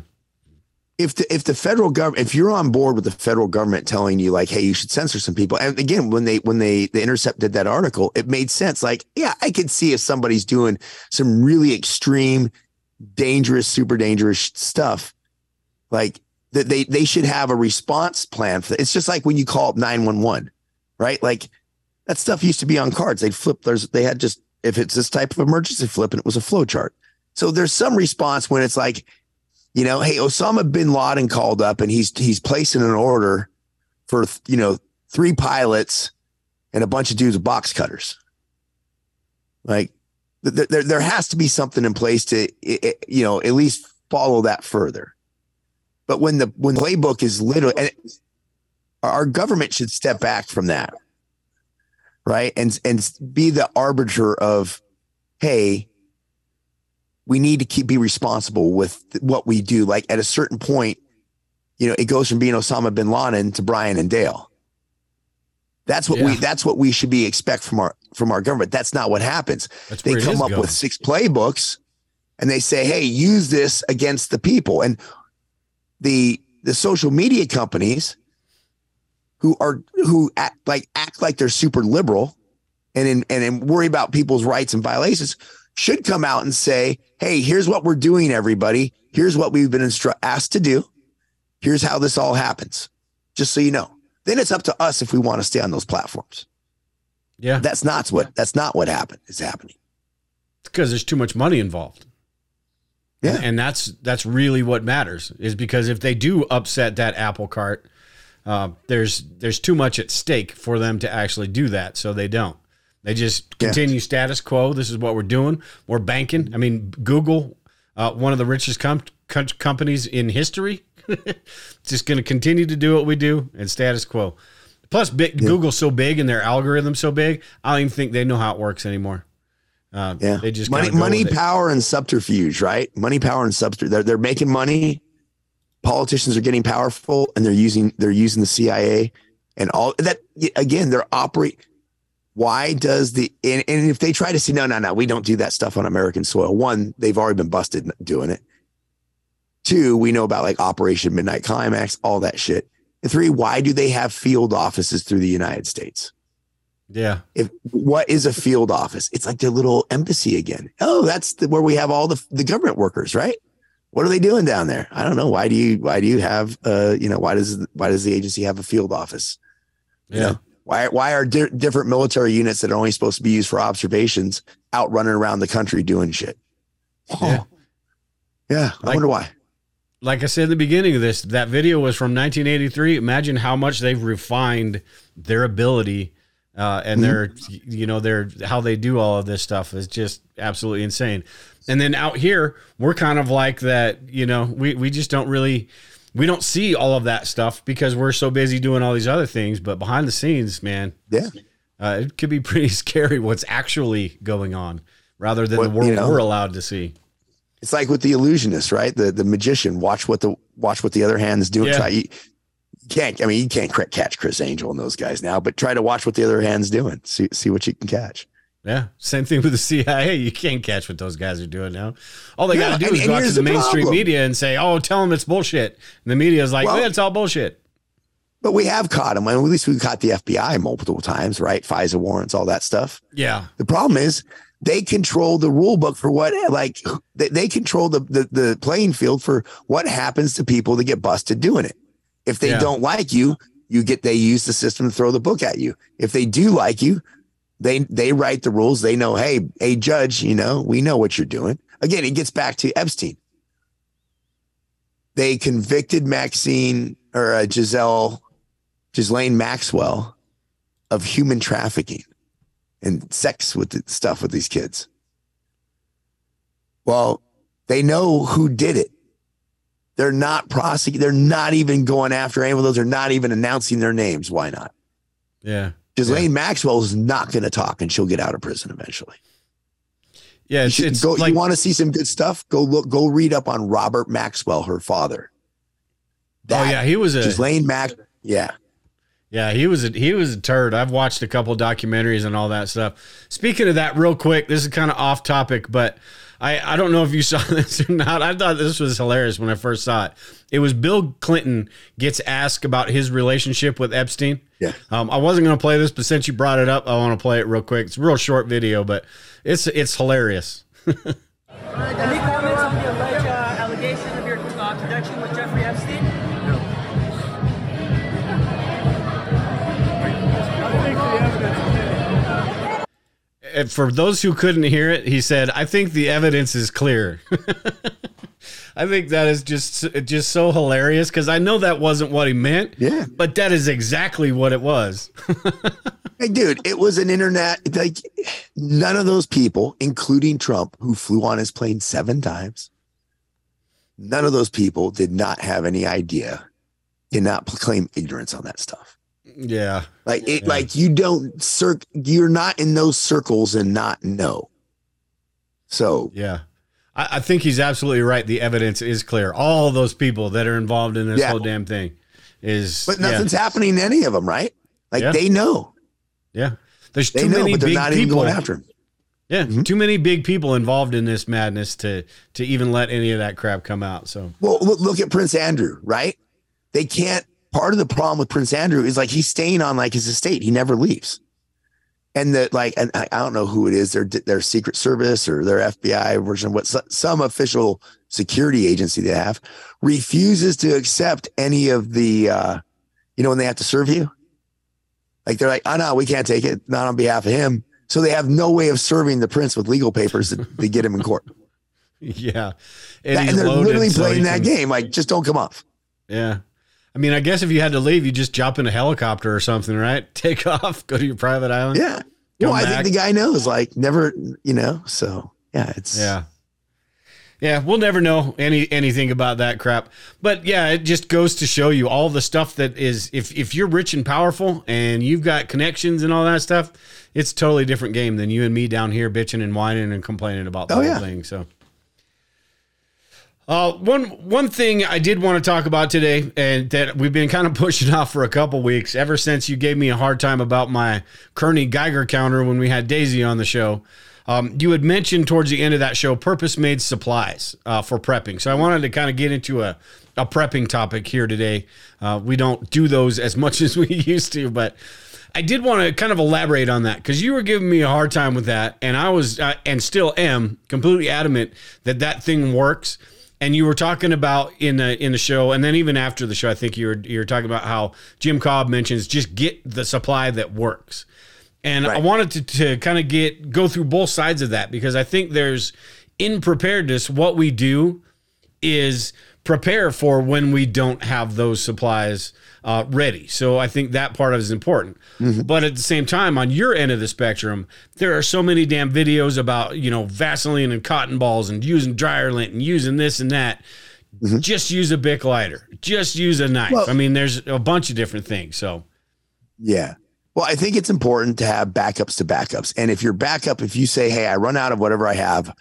If the if the federal government, if you're on board with the federal government telling you like, hey, you should censor some people, and again, when they when they the Intercept did that article, it made sense. Like, yeah, I could see if somebody's doing some really extreme, dangerous, super dangerous stuff, like that they they should have a response plan for that. It's just like when you call up nine one one, right? Like that stuff used to be on cards. They'd flip. There's they had just if it's this type of emergency, flip, and it was a flow chart. So there's some response when it's like, you know, hey, Osama bin Laden called up and he's he's placing an order for, you know, three pilots and a bunch of dudes with box cutters. Like there, there, there has to be something in place to, you know, at least follow that further. But when the when the playbook is literally, and our government should step back from that, right, and and be the arbiter of, hey, we need to keep be responsible with what we do. Like at a certain point, you know, it goes from being Osama bin Laden to Brian and Dale. That's what Yeah. we that's what we should be expect from our from our government. That's not what happens. That's They where it come is up going. with six playbooks and they say, hey, use this against the people. And the the social media companies who are who act like act like they're super liberal and in, and and worry about people's rights and violations should come out and say, hey, here's what we're doing, everybody. Here's what we've been instru- asked to do. Here's how this all happens. Just so you know. Then it's up to us if we want to stay on those platforms. Yeah, That's not what that's not what happened is happening. because there's too much money involved. Yeah. And, and that's that's really what matters, is because if they do upset that apple cart, uh, there's there's too much at stake for them to actually do that. So they don't. They just Yeah. continue status quo. This is what we're doing. We're banking. I mean, Google, uh, one of the richest com- com- companies in history, just going to continue to do what we do and status quo. Plus, big, Yeah. Google's so big and their algorithm's so big, I don't even think they know how it works anymore. Uh, Yeah. They just money, kinda go money, with it. power, and subterfuge, right? Money, power, and subterfuge. They're they're making money. Politicians are getting powerful, and they're using they're using the C I A and all that. Again, they're operate. Why does the and, and if they try to say no, no, no, we don't do that stuff on American soil. One, they've already been busted doing it. Two, we know about like Operation Midnight Climax, all that shit. And three, why do they have field offices through the United States? Yeah. If what is a field office? It's like their little embassy again. Oh, that's the, where we have all the the government workers, right? What are they doing down there? I don't know. Why do you why do you have uh you know why does why does the agency have a field office? You Yeah. know, why why are di- different military units that are only supposed to be used for observations out running around the country doing shit? Yeah. Oh, yeah. I Like- wonder why. Like I said at the beginning of this, that video was from nineteen eighty-three. Imagine how much they've refined their ability uh, and their, you know, their how they do all of this stuff is just absolutely insane. And then out here, we're kind of like that, you know, we, we just don't really, we don't see all of that stuff because we're so busy doing all these other things. But behind the scenes, man, Yeah. uh, it could be pretty scary what's actually going on rather than What- the world you know, we're allowed to see. It's like with the illusionist, right? The the magician. Watch what the watch what the other hand's doing. Yeah. Try you, you can't. I mean, you can't catch Chris Angel and those guys now, but try to watch what the other hand's doing. See see what you can catch. Yeah, same thing with the C I A. You can't catch what those guys are doing now. All they Yeah, got to do and- is and go out to here's the the mainstream problem. media and say, "Oh, tell them it's bullshit." And the media is like, Well- "Yeah, it's all bullshit." But we have caught them. At least we caught the F B I multiple times, right? FISA warrants, all that stuff. Yeah, The problem is they control the rule book for what, like they, they control the, the the playing field for what happens to people that get busted doing it. If they Yeah. don't like you, you get they use the system to throw the book at you. If they do like you, they they write the rules. They know, hey, hey, judge, you know, we know what you're doing. Again, it gets back to Epstein. They convicted Maxine or uh, Giselle, Ghislaine Maxwell, of human trafficking and sex with the stuff with these kids. Well, they know who did it. They're not prosecuting. They're not even going after any of those. They're not even announcing their names. Why not? yeah, Ghislaine Maxwell is not going to talk, and she'll get out of prison eventually. yeah. You, It's, should it's go, like you want to see some good stuff? Go look. Go read up on Robert Maxwell, her father. oh yeah, he was a Ghislaine Max. Yeah. yeah he was a he was a turd. I've watched a couple documentaries and all that stuff. Speaking of that, real quick, this is kind of off topic, but I I don't know if you saw this or not. I thought this was hilarious when I first saw it. It was Bill Clinton gets asked about his relationship with Epstein. Yeah. Um, I wasn't going to play this, but since you brought it up, I want to play it real quick. It's a real short video, but it's it's hilarious. Any comments on the alleged uh, allegation of your uh, connection with Jeffrey Epstein? And for those who couldn't hear it, he said, "I think the evidence is clear." I think that is just just so hilarious because I know that wasn't what he meant. Yeah. but that is exactly what it was. Hey, dude, it was an internet. Like none of those people, including Trump, who flew on his plane seven times, none of those people did not have any idea, did not claim ignorance on that stuff. Yeah, Like it, Yeah. like you don't cir- you're not in those circles and not know. So yeah. I, I think he's absolutely right. The evidence is clear. All those people that are involved in this Yeah. whole damn thing is. but nothing's happening to any of them, right? Like Yeah. they know. Yeah, yeah. There's They too know, many but they're big not even people. going after him. Yeah, Mhm. too many big people involved in this madness to to even let any of that crap come out. So Well, look, look at Prince Andrew, right? They can't. Part of the problem with Prince Andrew is like he's staying on like his estate. He never leaves. And that like, and I, I don't know who it is, their their Secret Service or their F B I version, what so- some official security agency they have refuses to accept any of the, uh, you know, when they have to serve you, like they're like, oh no, we can't take it, not on behalf of him. So they have no way of serving the prince with legal papers to, to get him in court. yeah, And, he's they're loaded, literally so playing he that can- game. Like, just don't come off. Yeah. I mean, I guess if you had to leave, you just jump in a helicopter or something, right? Take off, go to your private island. Yeah. Come Well, I back. think the guy knows, like, never, you know, so yeah, it's, Yeah. Yeah, we'll never know any anything about that crap. But yeah, it just goes to show you all the stuff that is if if you're rich and powerful and you've got connections and all that stuff, it's a totally different game than you and me down here bitching and whining and complaining about the Oh, whole yeah. thing. So Uh, one one thing I did want to talk about today, and that we've been kind of pushing off for a couple weeks, ever since you gave me a hard time about my Kearney Geiger counter when we had Daisy on the show. Um, you had mentioned towards the end of that show purpose-made supplies uh, for prepping. So I wanted to kind of get into a, a prepping topic here today. Uh, we don't do those as much as we used to, but I did want to kind of elaborate on that because you were giving me a hard time with that, and I was uh, and still am completely adamant that that thing works. And you were talking about in the in the show, and then even after the show, I think you were you were talking about how Jim Cobb mentions just get the supply that works. And Right. I wanted to, to kind of get go through both sides of that because I think there's in preparedness, what we do is prepare for when we don't have those supplies uh, ready. So I think that part of it is important. But at the same time, on your end of the spectrum, there are so many damn videos about, you know, Vaseline and cotton balls and using dryer lint and using this and that. Just use a Bic lighter. Just use a knife. Well- I mean, there's a bunch of different things. So Yeah. Well, I think it's important to have backups to backups. And if your backup, if you say, hey, I run out of whatever I have,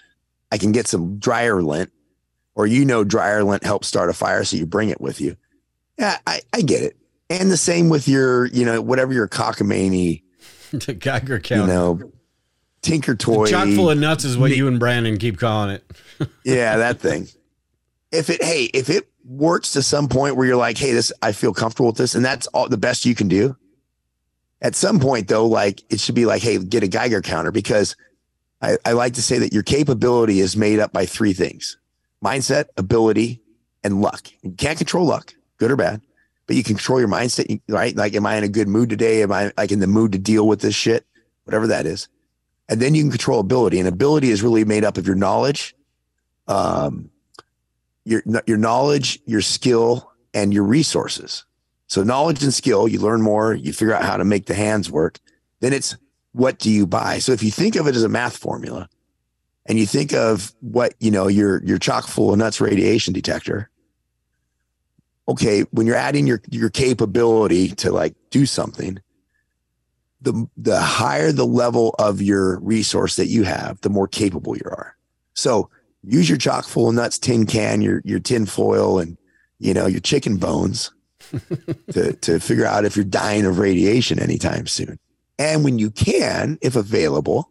I can get some dryer lint, or you know dryer lint helps start a fire, so you bring it with you. Yeah, I, I get it. And the same with your, you know, whatever your cockamamie, the Geiger counter. You know, Tinker Toy. Chock full of nuts is what you and Brandon keep calling it. Yeah, that thing. If it, hey, if it works to some point where you're like, hey, this, I feel comfortable with this, and that's all the best you can do. At some point, though, like it should be like, hey, get a Geiger counter, because I, I like to say that your capability is made up by three things: mindset, ability, and luck. You can't control luck, good or bad, but you can control your mindset, right? Like, am I in a good mood today? Am I like in the mood to deal with this shit? Whatever that is. And then you can control ability, and ability is really made up of your knowledge, um, your, your knowledge, your skill, and your resources. So knowledge and skill, you learn more, you figure out how to make the hands work. Then it's, what do you buy? So if you think of it as a math formula, and you think of what, you know, your, your chock full of nuts radiation detector. Okay. When you're adding your, your capability to like do something, the, the higher the level of your resource that you have, the more capable you are. So use your chock full of nuts tin can, your, your tin foil, and, you know, your chicken bones to, to figure out if you're dying of radiation anytime soon. And when you can, if available,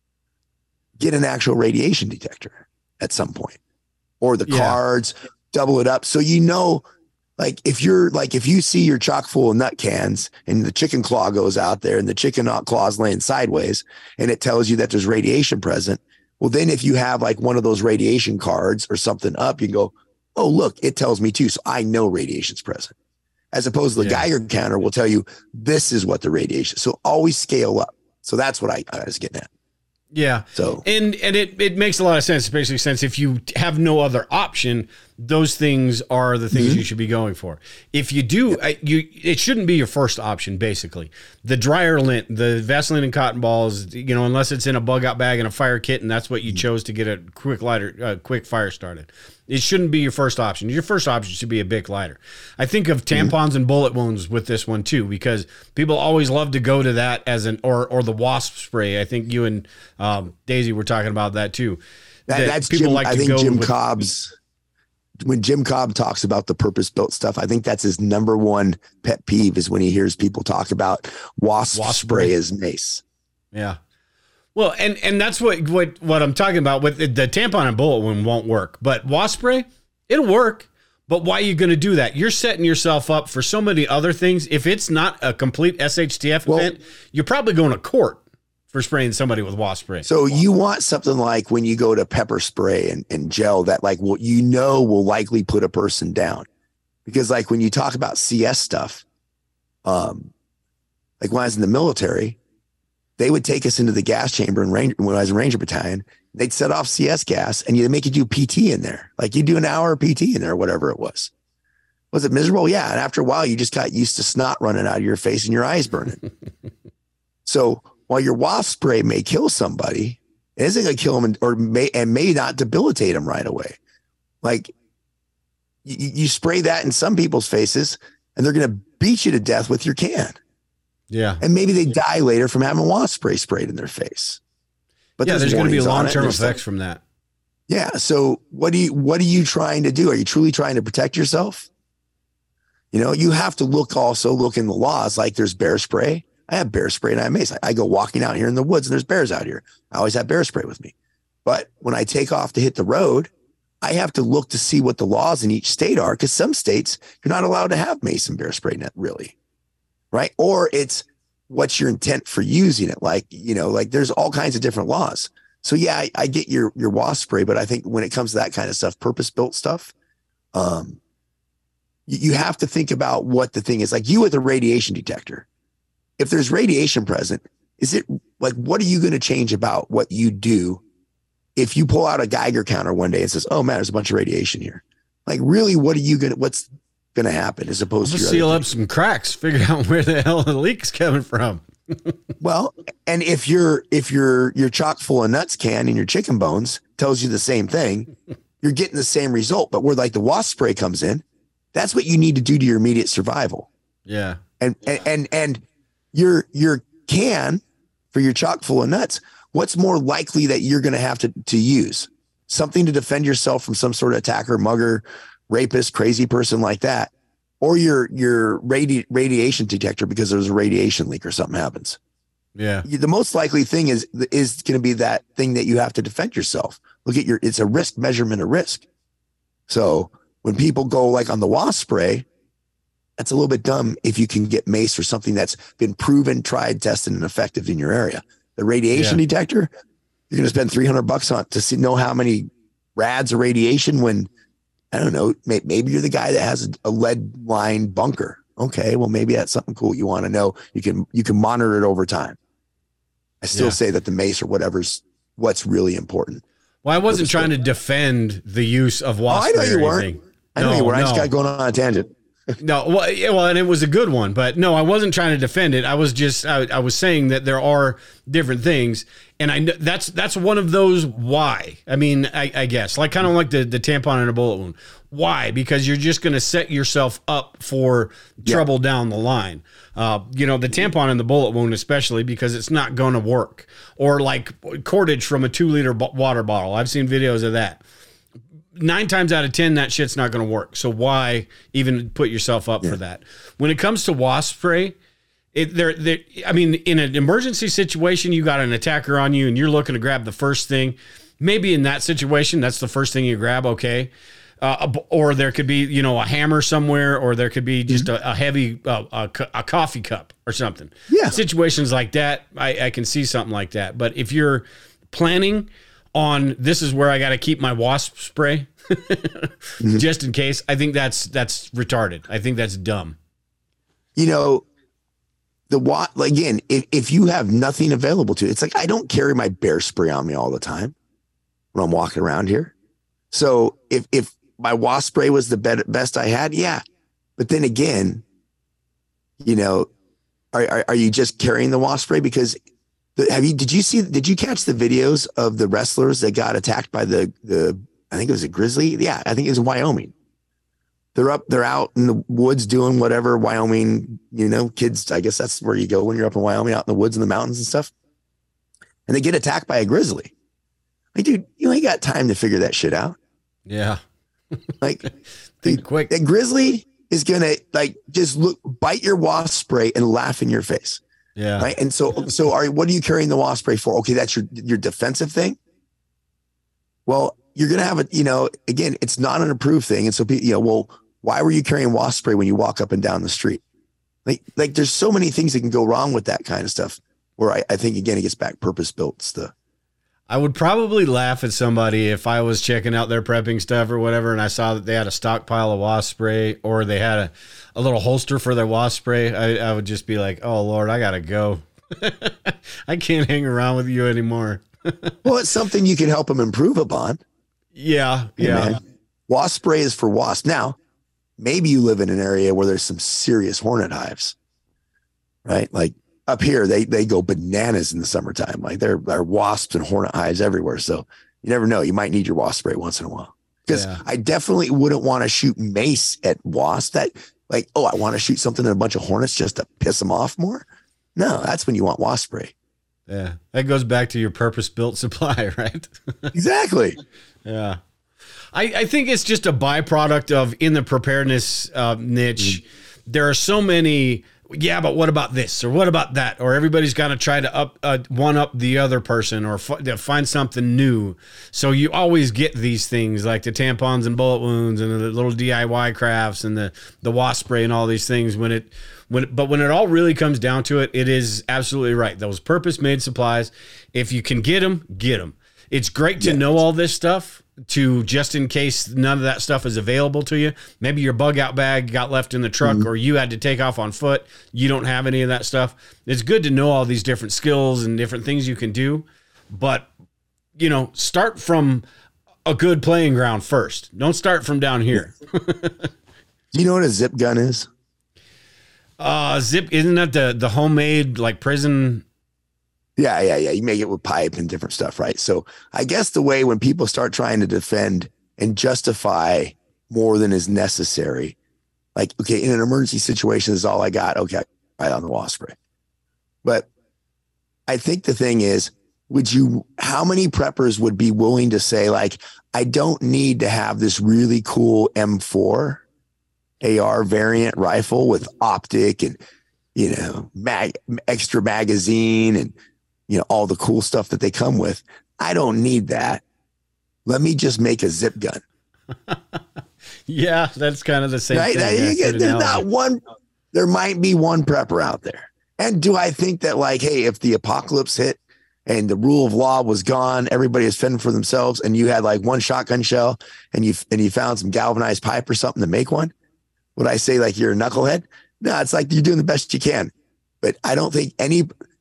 get an actual radiation detector at some point, or the yeah. cards, double it up. So, you know, like if you're like, if you see your chock full of nut cans and the chicken claw goes out there and the chicken claw's laying sideways and it tells you that there's radiation present. Well, then if you have like one of those radiation cards or something up, you can go, oh, look, it tells me too. So I know radiation's present. As opposed to the yeah. Geiger counter will tell you this is what the radiation. So always scale up. So that's what I, I was getting at. Yeah. So and and it it makes a lot of sense, especially since if you have no other option, those things are the things mm-hmm. you should be going for. If you do, yeah. I, you it shouldn't be your first option. Basically, the dryer lint, the Vaseline and cotton balls, you know, unless it's in a bug out bag and a fire kit, and that's what you mm-hmm. chose to get a quick lighter, uh, quick fire started. It shouldn't be your first option. Your first option should be a Bic lighter. I think of tampons mm-hmm. and bullet wounds with this one too, because people always love to go to that as an, or or the wasp spray. I think you and um, Daisy were talking about that too. That, that that's people Jim, like to I think go Jim with, Cobb's, when Jim Cobb talks about the purpose-built stuff, I think that's his number one pet peeve is when he hears people talk about wasp, wasp spray as mace. Yeah. Well, and, and that's what, what, what I'm talking about with the, the tampon and bullet wound won't work, but wasp spray, it'll work. But why are you going to do that? You're setting yourself up for so many other things. If it's not a complete S H T F well, event, you're probably going to court for spraying somebody with wasp spray. So you want something like when you go to pepper spray and, and gel that like, well, you know, will likely put a person down, because like when you talk about C S stuff, um, like when I was in the military, they would take us into the gas chamber and range, when I was in Ranger Battalion, they'd set off C S gas and you make you do P T in there. Like you do an hour of P T in there, whatever it was. Was it miserable? Yeah. And after a while, you just got used to snot running out of your face and your eyes burning. So while your wasp spray may kill somebody, it isn't going to kill them or may, and may not debilitate them right away. Like you, you spray that in some people's faces and they're going to beat you to death with your can. Yeah. And maybe they die later from having wasp spray sprayed in their face. But yeah, there's, there's going to be long-term effects like, from that. Yeah. So what do you, what are you trying to do? Are you truly trying to protect yourself? You know, you have to look also look in the laws, like there's bear spray. I have bear spray and I have mace. I, I go walking out here in the woods and there's bears out here. I always have bear spray with me. But when I take off to hit the road, I have to look to see what the laws in each state are, because some states you're not allowed to have mace and bear spray net really. Right. Or it's what's your intent for using it? Like, you know, like there's all kinds of different laws. So yeah, I, I get your, your wasp spray, but I think when it comes to that kind of stuff, purpose built stuff, um, you, you have to think about what the thing is. Like you with a radiation detector, if there's radiation present, is it like, what are you going to change about what you do? If you pull out a Geiger counter one day and says, oh man, there's a bunch of radiation here. Like really, what are you going to, what's going to happen as opposed we'll to seal up some cracks, figure out where the hell the leak's coming from. Well, and if you're, if you're, you're chock full of nuts can and your chicken bones tells you the same thing, you're getting the same result. But where like the wasp spray comes in, that's what you need to do to your immediate survival. Yeah. And, and, and, and your, your can for your chock full of nuts, what's more likely that you're going to have to, to use? something to defend yourself from some sort of attacker, mugger, rapist, crazy person like that, or your your radi- radiation detector because there's a radiation leak or something happens. Yeah. The most likely thing is is going to be that thing that you have to defend yourself. Look at your, it's a risk measurement of risk. So when people go like on the wasp spray, that's a little bit dumb if you can get mace or something that's been proven, tried, tested, and effective in your area. The radiation yeah. detector, you're going to spend three hundred bucks on to see, know how many rads of radiation when, I don't know, may, maybe you're the guy that has a, a lead line bunker. Okay, well, maybe that's something cool you want to know. You can you can monitor it over time. I still yeah. say that the mace or whatever's what's really important. Well, I wasn't trying to defend the use of wasp. Oh, I know you weren't. I know no, you weren't. No. I just got going on a tangent. No, well, yeah, well, and it was a good one, but no, I wasn't trying to defend it. I was just, I, I was saying that there are different things, and I that's that's one of those. Why? I mean, I, I guess like kind of like the the tampon and a bullet wound. Why? Because you're just going to set yourself up for trouble yeah. down the line. Uh, you know, the tampon and the bullet wound, especially because it's not going to work. Or like cordage from a two liter b- water bottle. I've seen videos of that. Nine times out of ten, that shit's not going to work. So why even put yourself up yeah. for that? When it comes to wasp spray, it there, there. I mean, in an emergency situation, you got an attacker on you, and you're looking to grab the first thing. Maybe in that situation, that's the first thing you grab. Okay, uh, or there could be, you know, a hammer somewhere, or there could be just mm-hmm. a, a heavy uh, a, a coffee cup or something. Yeah, situations like that, I, I can see something like that. But if you're planning on this is where I got to keep my wasp spray mm-hmm. just in case, I think that's that's retarded. I think that's dumb. You know, the what again, if, if you have nothing available to, it's like I don't carry my bear spray on me all the time when I'm walking around here. So if if my wasp spray was the be- best I had, yeah. But then again, you know, are, are are you just carrying the wasp spray because The, have you, did you see, did you catch the videos of the wrestlers that got attacked by the, the, I think it was a grizzly. Yeah. I think it was in Wyoming. They're up, they're out in the woods doing whatever. Wyoming, you know, kids, I guess that's where you go when you're up in Wyoming, out in the woods and the mountains and stuff. And they get attacked by a grizzly. Like, dude, you ain't got time to figure that shit out. Yeah. Like, think the, quick. The grizzly is going to like, just look, bite your wasp spray and laugh in your face. Yeah. Right. And so, so are what are you carrying the wasp spray for? Okay, that's your your defensive thing. Well, you're gonna have a, you know, again, it's not an approved thing. And so, you know, well, why were you carrying wasp spray when you walk up and down the street? Like, like there's so many things that can go wrong with that kind of stuff. Where I, I think again, it gets back purpose built stuff. I would probably laugh at somebody if I was checking out their prepping stuff or whatever, and I saw that they had a stockpile of wasp spray or they had a, a little holster for their wasp spray. I, I would just be like, oh, Lord, I got to go. I can't hang around with you anymore. Well, it's something you can help them improve upon. Yeah, hey, yeah. Man, wasp spray is for wasps. Now, maybe you live in an area where there's some serious hornet hives, right? Like, up here, they they go bananas in the summertime. Like there are wasps and hornet hives everywhere. So you never know. You might need your wasp spray once in a while. Because yeah. I definitely wouldn't want to shoot mace at wasps. That like, oh, I want to shoot something at a bunch of hornets just to piss them off more. No, that's when you want wasp spray. Yeah, that goes back to your purpose-built supply, right? Exactly. Yeah. I, I think it's just a byproduct of in the preparedness uh, niche. Mm-hmm. There are so many... Yeah, but what about this or what about that? Or everybody's got to try to up uh, one up the other person or f- find something new. So you always get these things like the tampons and bullet wounds and the little D I Y crafts and the, the wasp spray and all these things. When it, when it, but when it all really comes down to it, it is absolutely right. Those purpose-made supplies, if you can get them, get them. It's great to yeah. know all this stuff to just in case none of that stuff is available to you. Maybe your bug out bag got left in the truck mm-hmm. or you had to take off on foot. You don't have any of that stuff. It's good to know all these different skills and different things you can do, but you know, start from a good playing ground first. Don't start from down here. Do you know what a zip gun is? Uh, zip, isn't that the, the homemade like prison? Yeah, yeah, yeah. You make it with pipe and different stuff, right? So I guess the way when people start trying to defend and justify more than is necessary, like, okay, in an emergency situation, this is all I got. Okay, right on the wasp spray. But I think the thing is, would you, how many preppers would be willing to say, like, I don't need to have this really cool M four A R variant rifle with optic and, you know, mag, extra magazine and, you know, all the cool stuff that they come with. I don't need that. Let me just make a zip gun. Yeah, that's kind of the same right? thing. Now, Yeah, you get, good there's analogy. not one, there might be one prepper out there. And do I think that, like, hey, if the apocalypse hit and the rule of law was gone, everybody is fending for themselves, and you had like one shotgun shell and you and you found some galvanized pipe or something to make one, would I say like you're a knucklehead? No, it's like you're doing the best you can. But I don't think any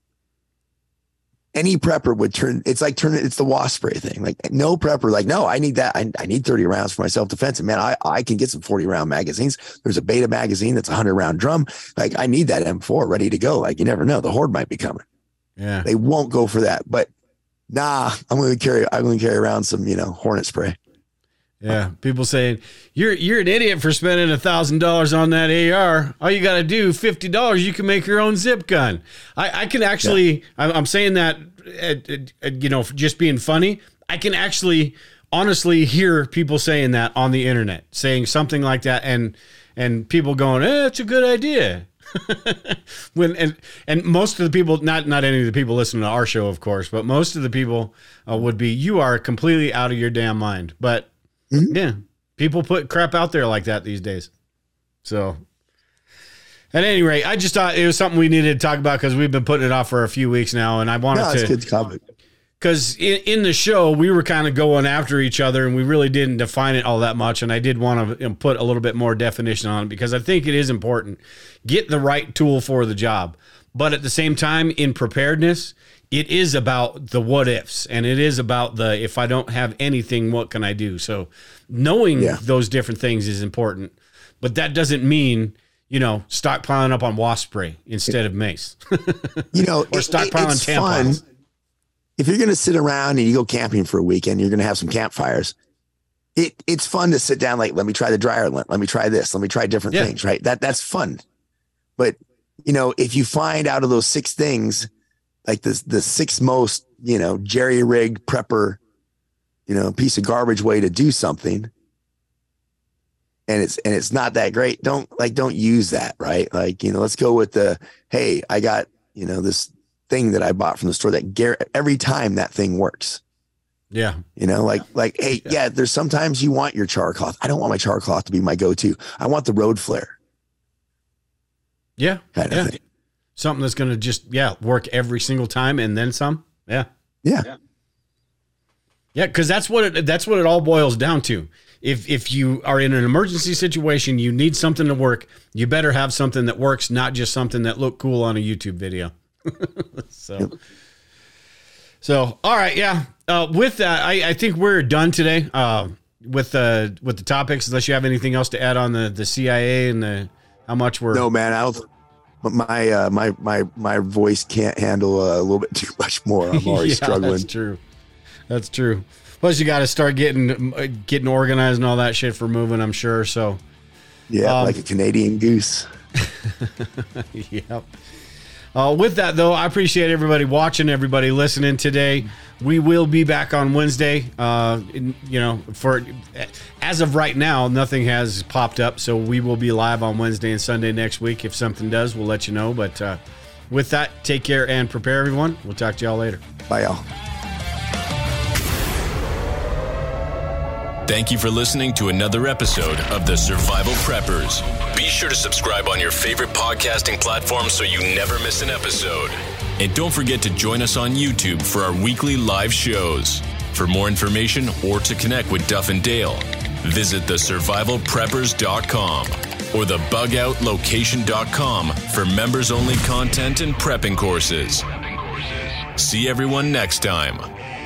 any prepper would turn, it's like turn it's the wasp spray thing. Like no prepper, like, no, I need that. I, I need thirty rounds for my self-defense. And man, I, I can get some forty round magazines. There's a beta magazine that's a hundred round drum. Like I need that M four ready to go. Like you never know. The horde might be coming. Yeah. They won't go for that. But nah, I'm going to carry, I'm going to carry around some, you know, hornet spray. Yeah, people saying you're you're an idiot for spending a thousand dollars on that A R. All you got to do fifty dollars, you can make your own zip gun. I, I can actually, yeah. I'm, I'm saying that, uh, uh, you know, just being funny. I can actually honestly hear people saying that on the internet, saying something like that, and and people going, "Eh, it's a good idea." when and and most of the people, not not any of the people listening to our show, of course, but most of the people uh, would be, "You are completely out of your damn mind." But mm-hmm. yeah, people put crap out there like that these days. So at any rate, I just thought it was something we needed to talk about because we've been putting it off for a few weeks now, and I wanted no, to. It's good topic. Because in, in the show, we were kind of going after each other, and we really didn't define it all that much. And I did want to you know, put a little bit more definition on it because I think it is important. Get the right tool for the job. But at the same time, in preparedness, it is about the what ifs, and it is about the if I don't have anything, what can I do? So knowing yeah. those different things is important. But that doesn't mean, you know, stockpiling up on wasp spray instead of mace. You know, or stockpiling it, tampons. Fun. If you're going to sit around and you go camping for a weekend, you're going to have some campfires. It it's fun to sit down, like, let me try the dryer lint. Let me try this. Let me try different yeah. things, right? That That's fun. But, you know, if you find out of those six things, like the, the six most, you know, jerry-rigged prepper, you know, piece of garbage way to do something, and it's and it's not that great, don't, like, don't use that, right? Like, you know, let's go with the, hey, I got, you know, this thing that I bought from the store that gar- every time that thing works. Yeah. You know, like, like, hey, yeah. yeah, there's sometimes you want your char cloth. I don't want my char cloth to be my go-to. I want the road flare. Yeah. Kind of yeah. thing. Something that's going to just, yeah, work every single time and then some. Yeah. Yeah. Yeah. Yeah. Cause that's what it, that's what it all boils down to. If, if you are in an emergency situation, you need something to work, you better have something that works, not just something that looked cool on a YouTube video. so, yep. so, all right. Yeah. Uh, with that, I, I think we're done today, uh, with, uh, with the topics, unless you have anything else to add on the, the C I A and the, how much we're, no, man, I don't, my, uh, my, my, my voice can't handle uh, a little bit too much more. I'm already yeah, struggling. That's true. That's true. Plus you got to start getting, getting organized and all that shit for moving, I'm sure. So yeah, um, like a Canadian goose. Yep. Uh, with that, though, I appreciate everybody watching, everybody listening today. We will be back on Wednesday. Uh, in, you know, for as of right now, nothing has popped up, so we will be live on Wednesday and Sunday next week. If something does, we'll let you know. But uh, with that, take care and prepare, everyone. We'll talk to y'all later. Bye, y'all. Thank you for listening to another episode of The Survival Preppers. Be sure to subscribe on your favorite podcasting platform so you never miss an episode. And don't forget to join us on YouTube for our weekly live shows. For more information or to connect with Duff and Dale, visit the survival preppers dot com or the bug out location dot com for members-only content and prepping courses. See everyone next time.